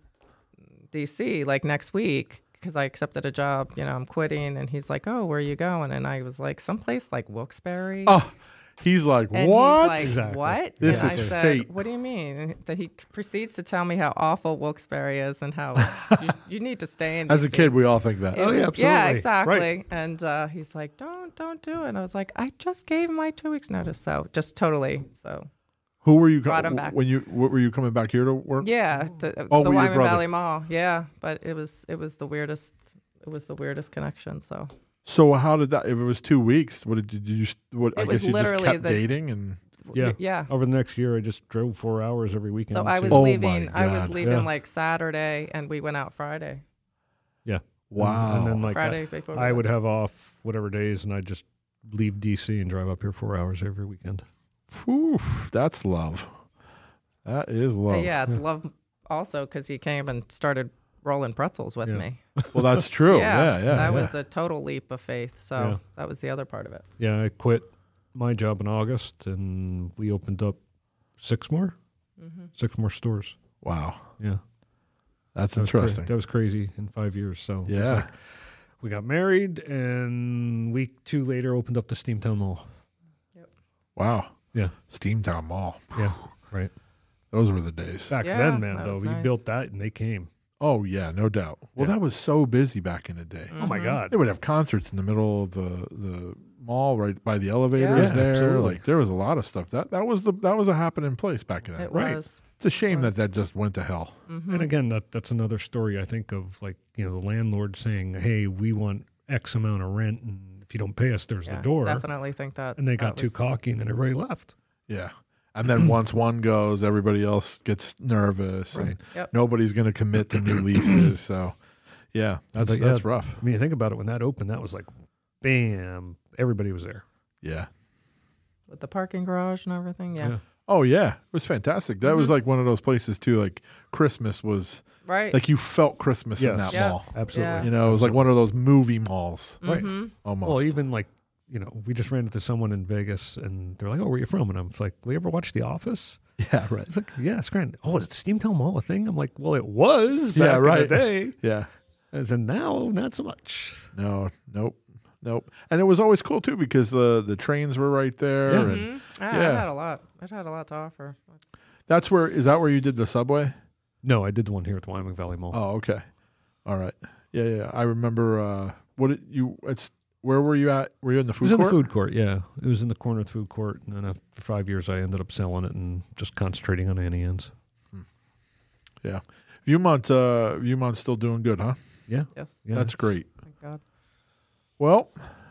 DC like next week because I accepted a job. I'm quitting. And he's like, oh, where are you going? And I was like, someplace like Wilkes-Barre. Oh, he's like, and what? He's like, Exactly. what? This and is I said, fate. What do you mean? And that he proceeds to tell me how awful Wilkes-Barre is and how you need to stay in DC. As a kid, we all think that. Oh, yeah, absolutely. Yeah, exactly. Right. And he's like, don't do it. And I was like, I just gave my 2 weeks notice. So just totally. So Who were you? Brought him back. What were you coming back here to work? yeah, the with your Wyman brother. Valley Mall. Yeah, but it was the weirdest. It was the weirdest connection. So So how did that? If it was 2 weeks, what did you? What It I was guess you just literally kept the- dating and. Yeah. yeah. Over the next year, I just drove 4 hours every weekend. So I was Oh, leaving. my I was God. leaving Yeah. like Saturday, and we went out Friday. Yeah. Wow. And then like Friday before. I would have off whatever days, and I'd just leave DC and drive up here 4 hours every weekend. Whew, that's love. That is love. Yeah, it's love also because he came and started rolling pretzels with Yeah. me. Well, that's true. yeah. That was a total leap of faith. So Yeah. that was the other part of it. Yeah, I quit my job in August, and we opened up 6 more. Mm-hmm. 6 more stores. Wow. Yeah. That's That was interesting. that was crazy in 5 years. So it's Yeah. like we got married, and week 2 later opened up the Steamtown Mall. Wow. Yeah. Steamtown Mall. Yeah, right. Those were the days. Back Yeah, then, man, that though, was we nice. built that, and they came. Oh yeah, no doubt. Well, Yeah. that was so busy back in the day. Oh my God! They would have concerts in the middle of the mall, right by the elevators Yeah, there. absolutely. Like there was a lot of stuff. That was a happening place back then. It Right. was. It's a shame was. that just went to hell. And again, that's another story. I think of like the landlord saying, "Hey, we want X amount of rent, and if you don't pay us, there's Yeah, the door." definitely think that. And they that got too was- cocky, and then everybody left. Yeah. And then once one goes, everybody else gets nervous, and Right. Yep. nobody's going to commit to new leases. So, yeah, that's But, yeah, that's rough. I mean, you think about it. When that opened, that was like, bam! Everybody was there. Yeah. with the parking garage and everything. Yeah. Oh yeah, it was fantastic. That was like one of those places too. Like Christmas was Right. like you felt Christmas in Yes. that Yeah. mall. Absolutely. Yeah. You know, it was like one of those movie malls Right. almost. Well, even like we just ran into someone in Vegas, and they're like, "Oh, where are you from?" And I'm like, "We ever watch The Office?" yeah, right. It's like, "Yeah, it's grand." "Oh, is Steamtown Mall a thing?" I'm like, "Well, it was back Yeah, right. in the day." Yeah. I said, "Now, not so much." No. Nope. And it was always cool too because the trains were right there, Yeah. and I had a lot. It had a lot to offer. that's where is that where you did the subway? No, I did the one here at the Wyoming Valley Mall. Oh, okay. All right. Yeah. I remember. Where were you at? Were you in the It food was in court? the food court, yeah. It was in the corner of the food court, and then after 5 years, I ended up selling it and just concentrating on Annie Ann's. Yeah. Viewmont's still doing good, huh? Yeah. Yes. Yeah, That's great. Thank God. Well,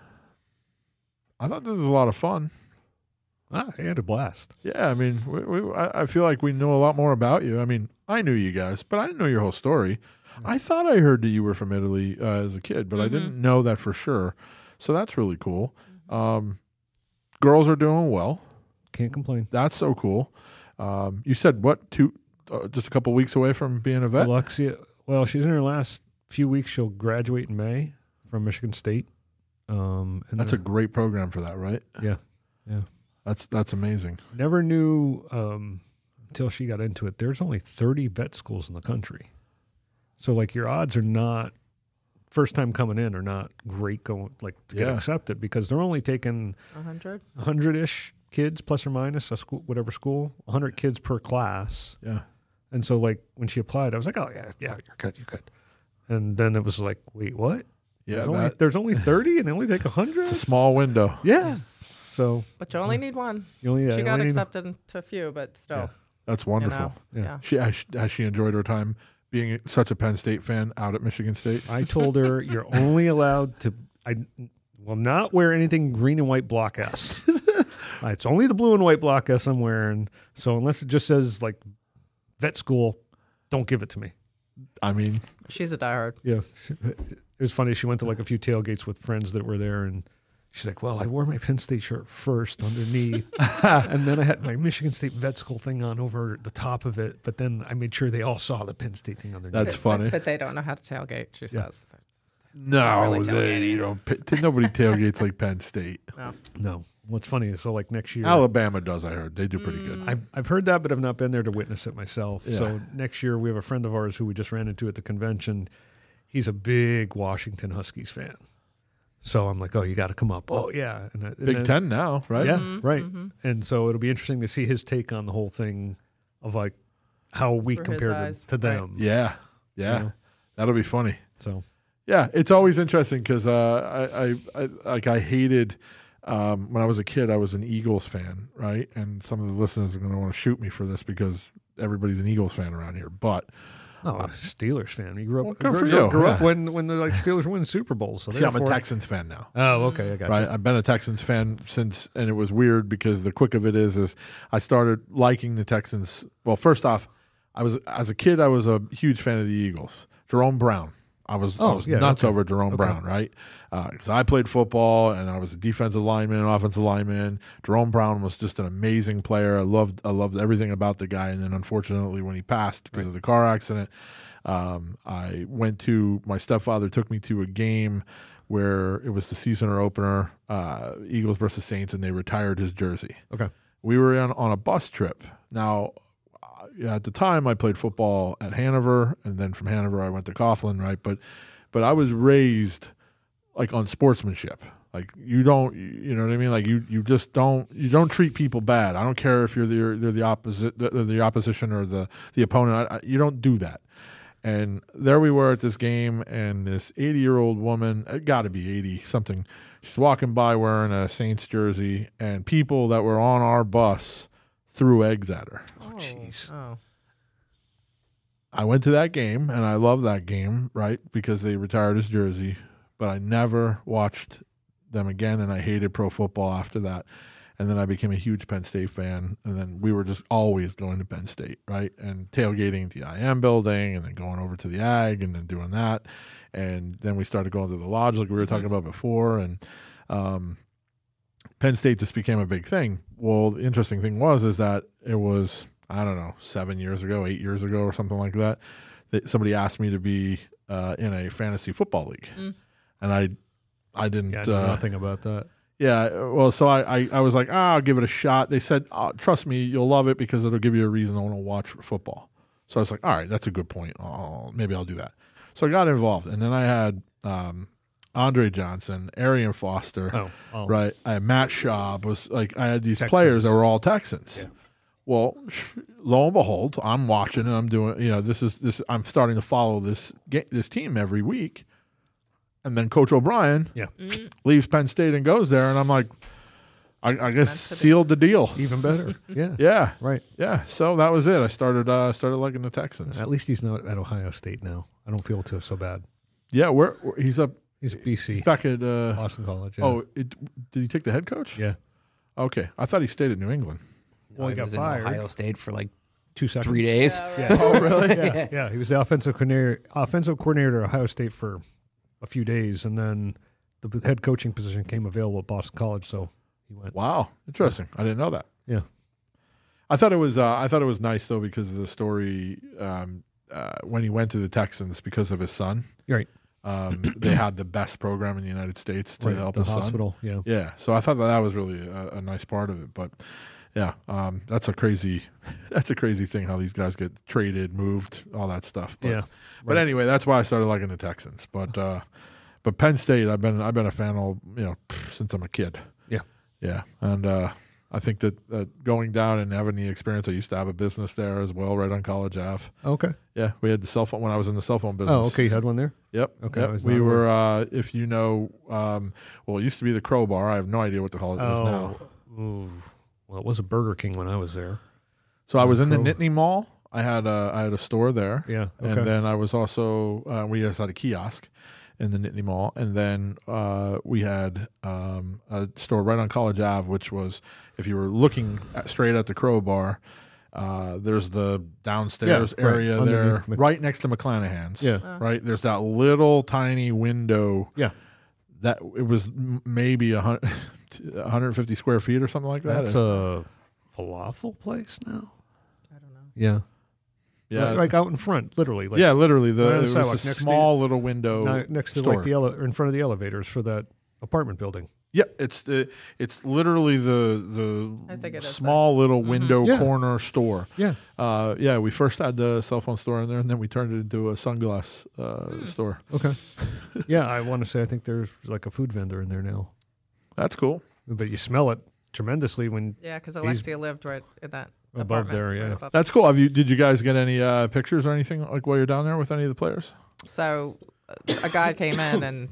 I thought this was a lot of fun. I had a blast. Yeah, I mean, I feel like we know a lot more about you. I mean, I knew you guys, but I didn't know your whole story. I thought I heard that you were from Italy as a kid, but I didn't know that for sure. So that's really cool. Girls are doing well. Can't complain. That's so cool. You said what? Just a couple weeks away from being a vet. Alexia, well, she's in her last few weeks. She'll graduate in May from Michigan State. And That's a great program for that, right? Yeah. That's amazing. Never knew until she got into it. There's only 30 vet schools in the country, so like your odds are not first time coming in are not great going to get accepted because they're only taking 100-ish kids plus or minus a school, whatever school, 100 kids per class. Yeah. And so like when she applied, I was like, oh yeah, you're good. And then it was like, wait, what? Yeah. There's only 30 and they only take 100? It's a small window. Yes. So, but you only need one. She got accepted to a few, but still. Yeah. That's wonderful. Yeah. Has she enjoyed her time being such a Penn State fan out at Michigan State? I told her you're only allowed to. I will not wear anything green and white block S. It's only the blue and white block S I'm wearing. So unless it just says like vet school, don't give it to me. I mean, she's a diehard. Yeah, it was funny. She went to like a few tailgates with friends that were there, and she's like, "Well, I wore my Penn State shirt first underneath, and then I had my Michigan State vet school thing on over the top of it. But then I made sure they all saw the Penn State thing underneath." That's funny. But they don't know how to tailgate. She says. No, nobody tailgates like Penn State. No. What's funny is so like next year, Alabama does. I heard they do pretty good. I've heard that, but I've not been there to witness it myself. Yeah. So next year we have a friend of ours who we just ran into at the convention. He's a big Washington Huskies fan. So I'm like, oh, you got to come up. Oh yeah, and Big Ten now, right? Yeah, right. And so it'll be interesting to see his take on the whole thing of like how we compare to them. Yeah. You know? That'll be funny. So yeah, it's always interesting because I hated. When I was a kid, I was an Eagles fan, right? And some of the listeners are going to want to shoot me for this because everybody's an Eagles fan around here. But Steelers fan. You grew up. Grew up when the Steelers win Super Bowls. So see, I'm a Texans fan now. Oh, okay, I got right? you. I've been a Texans fan since, and it was weird because the quick of it is I started liking the Texans. Well, first off, as a kid, I was a huge fan of the Eagles. Jerome Brown. I was nuts over Jerome Brown, right? Because I played football and I was a defensive lineman and offensive lineman. Jerome Brown was just an amazing player. I loved everything about the guy. And then unfortunately, when he passed because of the car accident, my stepfather took me to a game where it was the season opener, Eagles versus Saints, and they retired his jersey. Okay, we were on a bus trip. Now, at the time, I played football at Hanover, and then from Hanover, I went to Coughlin, right? But I was raised like on sportsmanship. Like you know what I mean? Like you just don't treat people bad. I don't care if they're the opposition or the opponent. You don't do that. And there we were at this game, and this 80-year-old woman, it got to be 80 something, she's walking by wearing a Saints jersey, and people that were on our bus threw eggs at her. Oh, jeez. Oh. I went to that game, and I loved that game, right, because they retired his jersey, but I never watched them again, and I hated pro football after that. And then I became a huge Penn State fan, and then we were just always going to Penn State, right, and tailgating at the IM building, and then going over to the Ag, and then doing that. And then we started going to the Lodge like we were talking about before, and Penn State just became a big thing. Well, the interesting thing is that it was, I don't know, 8 years ago or something like that somebody asked me to be in a fantasy football league. And I didn't. I know nothing about that. Yeah, well, so I was like, I'll give it a shot. They said, trust me, you'll love it because it'll give you a reason to want to watch football. So I was like, all right, that's a good point. Maybe I'll do that. So I got involved. And then I had Andre Johnson, Arian Foster, right? I had Matt Schaub. I had these players that were all Texans. Yeah. Well, lo and behold, I'm watching and I'm doing. I'm starting to follow this team every week, and then Coach O'Brien leaves Penn State and goes there, and I'm like, I guess sealed the deal. Even better. Yeah. Yeah. Right. Yeah. So that was it. I started liking the Texans. At least he's not at Ohio State now. I don't feel so bad. Yeah. Where he's up. He's at BC. He's back at Boston College. Yeah. Oh, did he take the head coach? Yeah. Okay. I thought he stayed at New England. Well, he got was fired. in Ohio State for like 2 seconds. 3 days. Yeah. Oh, really? Yeah. He was the offensive coordinator at Ohio State for a few days, and then the head coaching position came available at Boston College, so he went. Wow. Interesting. I didn't know that. Yeah. I thought it was nice though because of the story when he went to the Texans because of his son. Right. They had the best program in the United States to help his hospital. son. Yeah. So I thought that was really a nice part of it. But yeah, that's a crazy thing how these guys get traded, moved, all that stuff. But, Yeah. But anyway, that's why I started liking the Texans. But Penn State, I've been a fan all since I'm a kid. Yeah. Yeah, and I think that going down and having the experience, I used to have a business there as well, right on College Ave. Okay. Yeah, we had the cell phone when I was in the cell phone business. Oh, okay. You had one there? Yep. Okay, Yep. I was We not were, if you know, well, it used to be the Crowbar. I have no idea what the hell it is now. Ooh. Well, it was a Burger King when I was there. So I was in the Crow- Nittany Mall. I had a store there. Yeah. Okay. And then I was also we just had a kiosk in the Nittany Mall, and then we had a store right on College Ave, which was if you were looking straight at the Crowbar, there's the downstairs Yeah, right, area underneath there, right next to McClanahan's. Yeah. Right. There's that little tiny window. Yeah. That it was maybe 150 square feet or something like that. That's a falafel place now? I don't know. Yeah. Yeah. Like out in front, literally. Like Literally. right on the It was sidewalk, a next to- small little window. next to store. like in front of the elevators for that apartment building. Yeah, it's literally I the think it is small little window Yeah. corner store. Yeah. Yeah, we first had the cell phone store in there, and then we turned it into a sunglass store. Okay. Yeah, I want to say I think there's like a food vendor in there now. That's cool. But you smell it tremendously when Yeah, because Alexia lived right in that Above apartment, there, right yeah. above. That's cool. Did you guys get any pictures or anything like while you're down there with any of the players? So a guy came in, and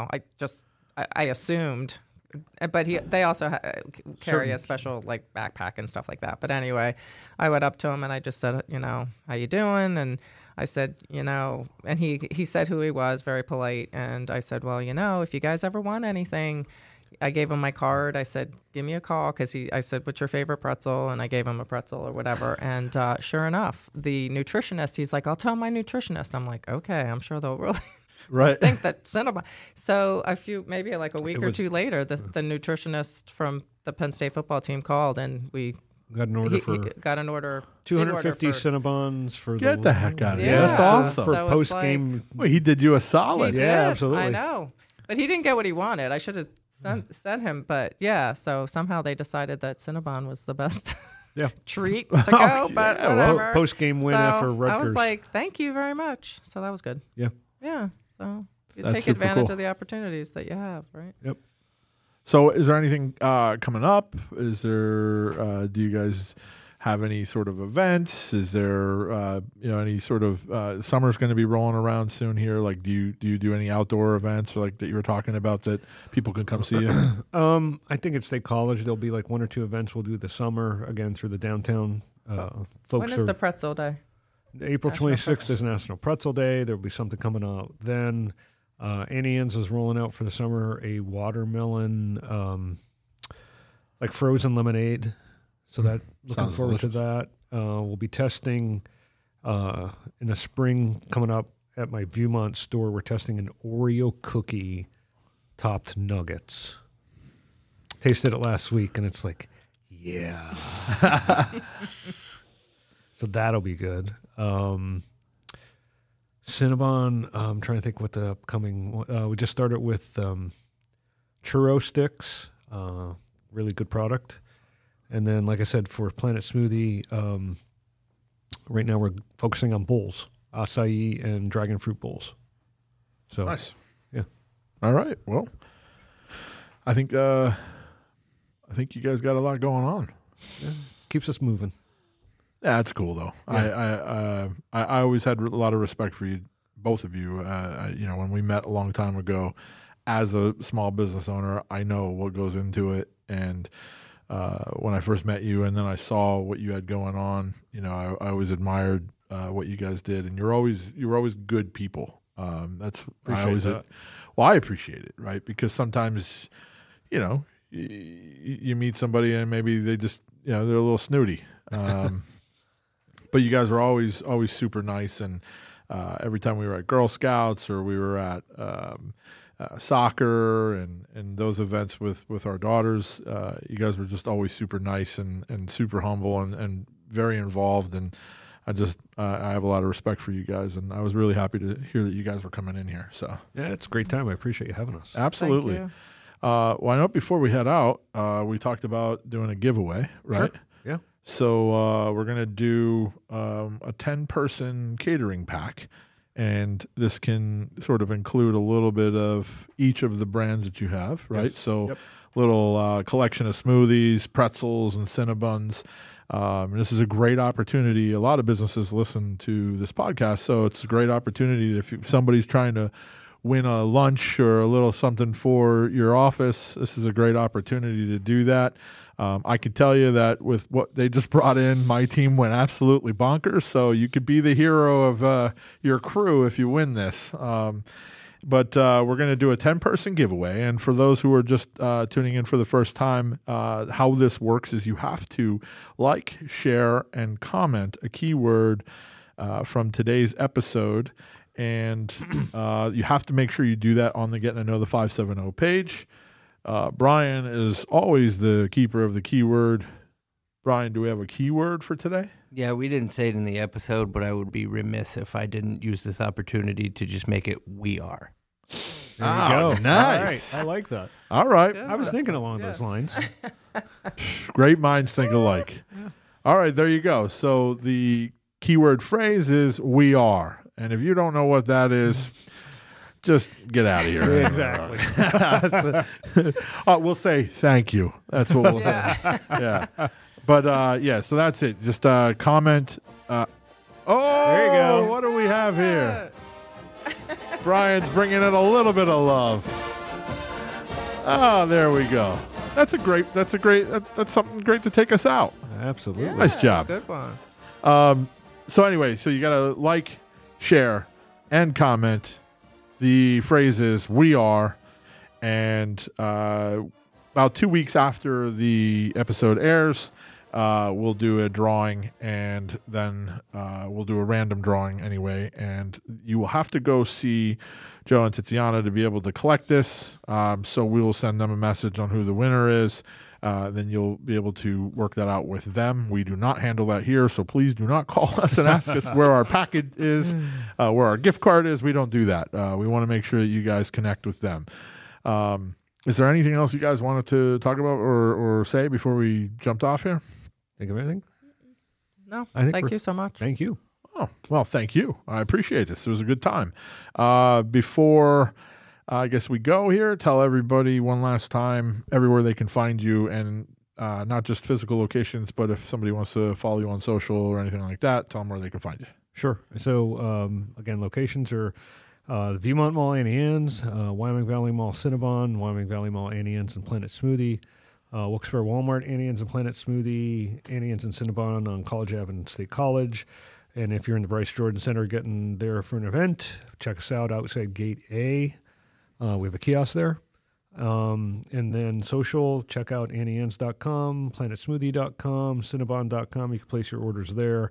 I assumed, but they also carry a special like backpack and stuff like that. But anyway, I went up to him and I just said, how you doing? And I said, and he said who he was, very polite. And I said, well, if you guys ever want anything, I gave him my card. I said, give me a call, because I said, what's your favorite pretzel? And I gave him a pretzel or whatever. And sure enough, the nutritionist, he's like, I'll tell my nutritionist. I'm like, okay, I'm sure they'll really Right. think that Cinnabon. So maybe like a week or two later, the nutritionist from the Penn State football team called, and we got an order for got an order. 250 big order for- Cinnabons for Get the heck out of Yeah. here. That's awesome. For So it's post game. Wait, he did you a He solid. did. Yeah, absolutely. I know, but he didn't get what he wanted. I should have sent him, but yeah. So somehow they decided that Cinnabon was the best Yeah. treat to go. But yeah, well, whatever. post game win So for Rutgers. I was like, thank you very much. So that was good. Yeah. Yeah. So you That's take super advantage cool. of the opportunities that you have, right? Yep. So, is there anything coming up? Is there? Do you guys have any sort of events? Is there, any sort of summer's going to be rolling around soon here? Like, do you do any outdoor events, or like that you were talking about that people can come see you? I think at State College there'll be like 1 or 2 events we'll do this summer again through the downtown folks. When is the pretzel day? April National 26th is National Pretzel Day. There'll be something coming out then. Annie Ann's is rolling out for the summer a watermelon, like frozen lemonade. So that looking Sounds forward delicious. to that. We'll be testing in the spring coming up at my Viewmont store. We're testing an Oreo cookie topped nuggets. Tasted it last week, and it's like, yeah. So that'll be good. Cinnabon, I'm trying to think what the upcoming. We just started with churro sticks, really good product. And then, like I said, for Planet Smoothie, right now we're focusing on bowls, acai and dragon fruit bowls. So Nice. Yeah. All right. Well, I think you guys got a lot going on. keeps us moving. Yeah, that's cool though. Yeah. I always had a lot of respect for you, both of you. When we met a long time ago, as a small business owner, I know what goes into it, and when I first met you, and then I saw what you had going on. You know, I always admired what you guys did, and you were always good people. That's I always that. Well, I appreciate it, right? Because sometimes, you know, you meet somebody and maybe they just, you know, they're a little snooty. But you guys were always super nice, and every time we were at Girl Scouts or we were at soccer and those events with our daughters, you guys were just always super nice and super humble and very involved, and I have a lot of respect for you guys, and I was really happy to hear that you guys were coming in here. So yeah, it's a great time. I appreciate you having us. Absolutely. Thank you. Well, I know before we head out, we talked about doing a giveaway, right? Sure. Yeah. So we're going to do a 10-person catering pack, and this can sort of include a little bit of each of the brands that you have, right? Yes. So little collection of smoothies, pretzels, and Cinnabons. And this is a great opportunity. A lot of businesses listen to this podcast, so it's a great opportunity if somebody's trying to win a lunch or a little something for your office. This is a great opportunity to do that. I can tell you that with what they just brought in, my team went absolutely bonkers. So you could be the hero of your crew if you win this. But we're going to do a 10-person giveaway. And for those who are just tuning in for the first time, how this works is you have to like, share, and comment a keyword from today's episode. And you have to make sure you do that on the Getting to Know the 570 page. Brian is always the keeper of the keyword. Brian, do we have a keyword for today? Yeah, we didn't say it in the episode, but I would be remiss if I didn't use this opportunity to just make it "we are." There you go. Nice. All right. I like that. All right. I was thinking along those lines. Great minds think alike. Yeah. All right, there you go. So the keyword phrase is "we are." And if you don't know what that is, just get out of here. Exactly. We'll say thank you. That's what we'll do. Yeah. But, so that's it. Just comment. There you go. What do we have here? Brian's bringing in a little bit of love. Oh, there we go. That's something great to take us out. Absolutely. Yeah, Nice job. Good one. So anyway, so you got to like, share, and comment. The phrase is "we are," and about 2 weeks after the episode airs, we'll do a drawing, and then we'll do a random drawing anyway, and you will have to go see Joe and Tiziana to be able to collect this. So we will send them a message on who the winner is. Then you'll be able to work that out with them. We do not handle that here, so please do not call us and ask us where our package is, where our gift card is. We don't do that. We want to make sure that you guys connect with them. Is there anything else you guys wanted to talk about or say before we jumped off here? Think of anything? No, thank you so much. Thank you. Oh, well, thank you. I appreciate this. It was a good time. Before I guess we go here, tell everybody one last time everywhere they can find you, and not just physical locations, but if somebody wants to follow you on social or anything like that, tell them where they can find you. Sure. So, again, locations are the Viewmont Mall, Annie Ann's, Wyoming Valley Mall, Cinnabon, Wyoming Valley Mall, Annie Ann's, and Planet Smoothie, Wilkes-Barre Walmart, Annie Ann's, and Planet Smoothie, Annie Ann's, and Cinnabon on College Avenue and State College. And if you're in the Bryce Jordan Center getting there for an event, check us out outside Gate A. We have a kiosk there. And then social, check out AnnieAnns.com, PlanetSmoothie.com, Cinnabon.com. You can place your orders there.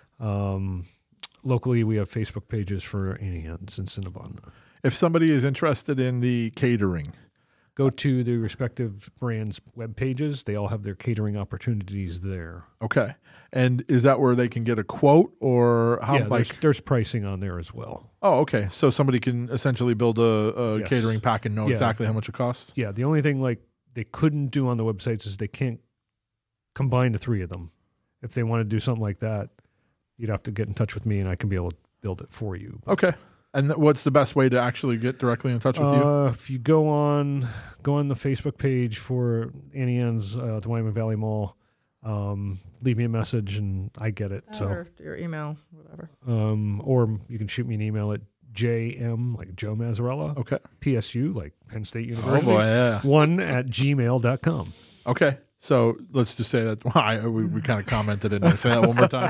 Locally, we have Facebook pages for Annie Ann's and Cinnabon. If somebody is interested in the catering, go to the respective brands' web pages. They all have their catering opportunities there. Okay. And is that where they can get a quote, or how? Yeah, there's pricing on there as well. Oh, okay. So somebody can essentially build a Yes. catering pack and know exactly how much it costs? Yeah, the only thing they couldn't do on the websites is they can't combine the three of them. If they want to do something like that, you'd have to get in touch with me, and I can be able to build it for you. Okay. And what's the best way to actually get directly in touch with you? If you go on the Facebook page for Annie Ann's, the Wyoming Valley Mall, leave me a message and I get it. Or your email, whatever. Or you can shoot me an email at JM, like Joe Mazzarella. Okay. PSU, like Penn State University. Oh boy, yeah. 1 at gmail.com. Okay. So let's just say that we kind of commented in there. Say that one more time.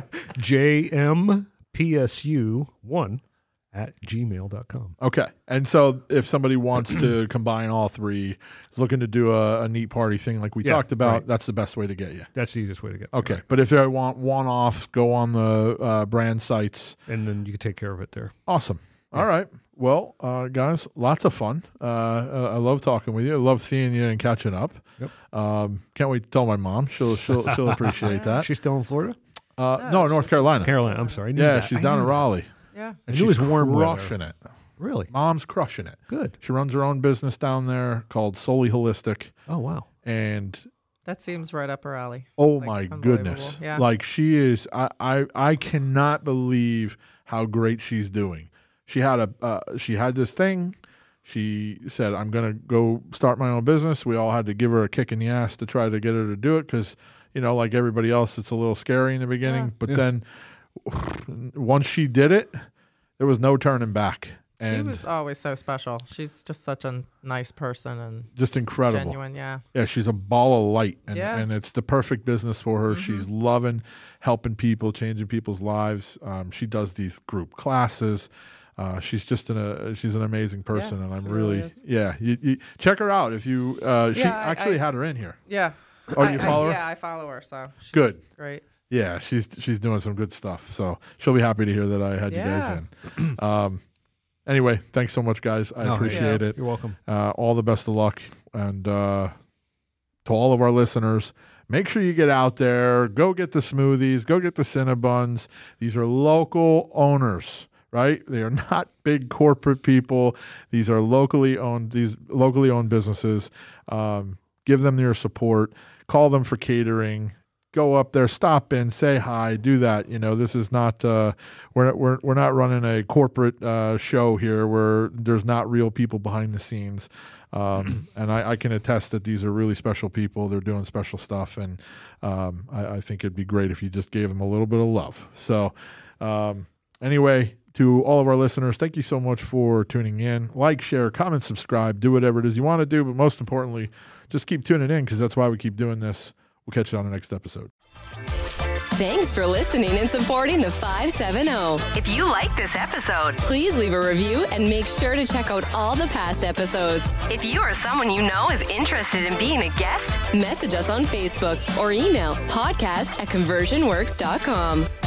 jmpsu1@gmail.com. Okay. And so if somebody wants to combine all three, is looking to do a neat party thing like we talked about, that's the best way to get you. That's the easiest way to get. Okay. Right. But if they want one-offs, go on the brand sites. And then you can take care of it there. Awesome. Yeah. All right. Well, guys, lots of fun. I love talking with you. I love seeing you and catching up. Yep. Can't wait to tell my mom. She'll appreciate that. She's still in Florida? No, North Carolina. Carolina. I'm sorry. She's down in Raleigh. Yeah. And she's crushing it. Really? Mom's crushing it. Good. She runs her own business down there called Solely Holistic. Oh, wow. And that seems right up her alley. Oh, my goodness. Yeah. Like she is, I cannot believe how great she's doing. She had this thing. She said, I'm going to go start my own business. We all had to give her a kick in the ass to try to get her to do it because, like everybody else, it's a little scary in the beginning. Yeah. But then once she did it, there was no turning back. And she was always so special. She's just such a nice person and just incredible. Genuine, yeah. Yeah, she's a ball of light. And it's the perfect business for her. Mm-hmm. She's loving helping people, changing people's lives. She does these group classes. She's just she's an amazing person, and I'm really you check her out if you. She actually had her in here. Yeah. Oh, you follow her? Yeah, I follow her. So she's good. Great. Yeah, she's doing some good stuff. So she'll be happy to hear that I had you guys in. Anyway, thanks so much, guys. I appreciate it. You're welcome. All the best of luck, and to all of our listeners. Make sure you get out there. Go get the smoothies. Go get the Cinnabons. These are local owners. Right? They are not big corporate people. These are locally owned businesses. Give them your support. Call them for catering. Go up there, stop in, say hi, do that. This is not we're not running a corporate show here where there's not real people behind the scenes. And I can attest that these are really special people. They're doing special stuff, and I think it'd be great if you just gave them a little bit of love. So anyway. To all of our listeners, thank you so much for tuning in. Like, share, comment, subscribe, do whatever it is you want to do. But most importantly, just keep tuning in because that's why we keep doing this. We'll catch you on the next episode. Thanks for listening and supporting the 570. If you like this episode, please leave a review and make sure to check out all the past episodes. If you or someone you know is interested in being a guest, message us on Facebook or email podcast@conversionworks.com.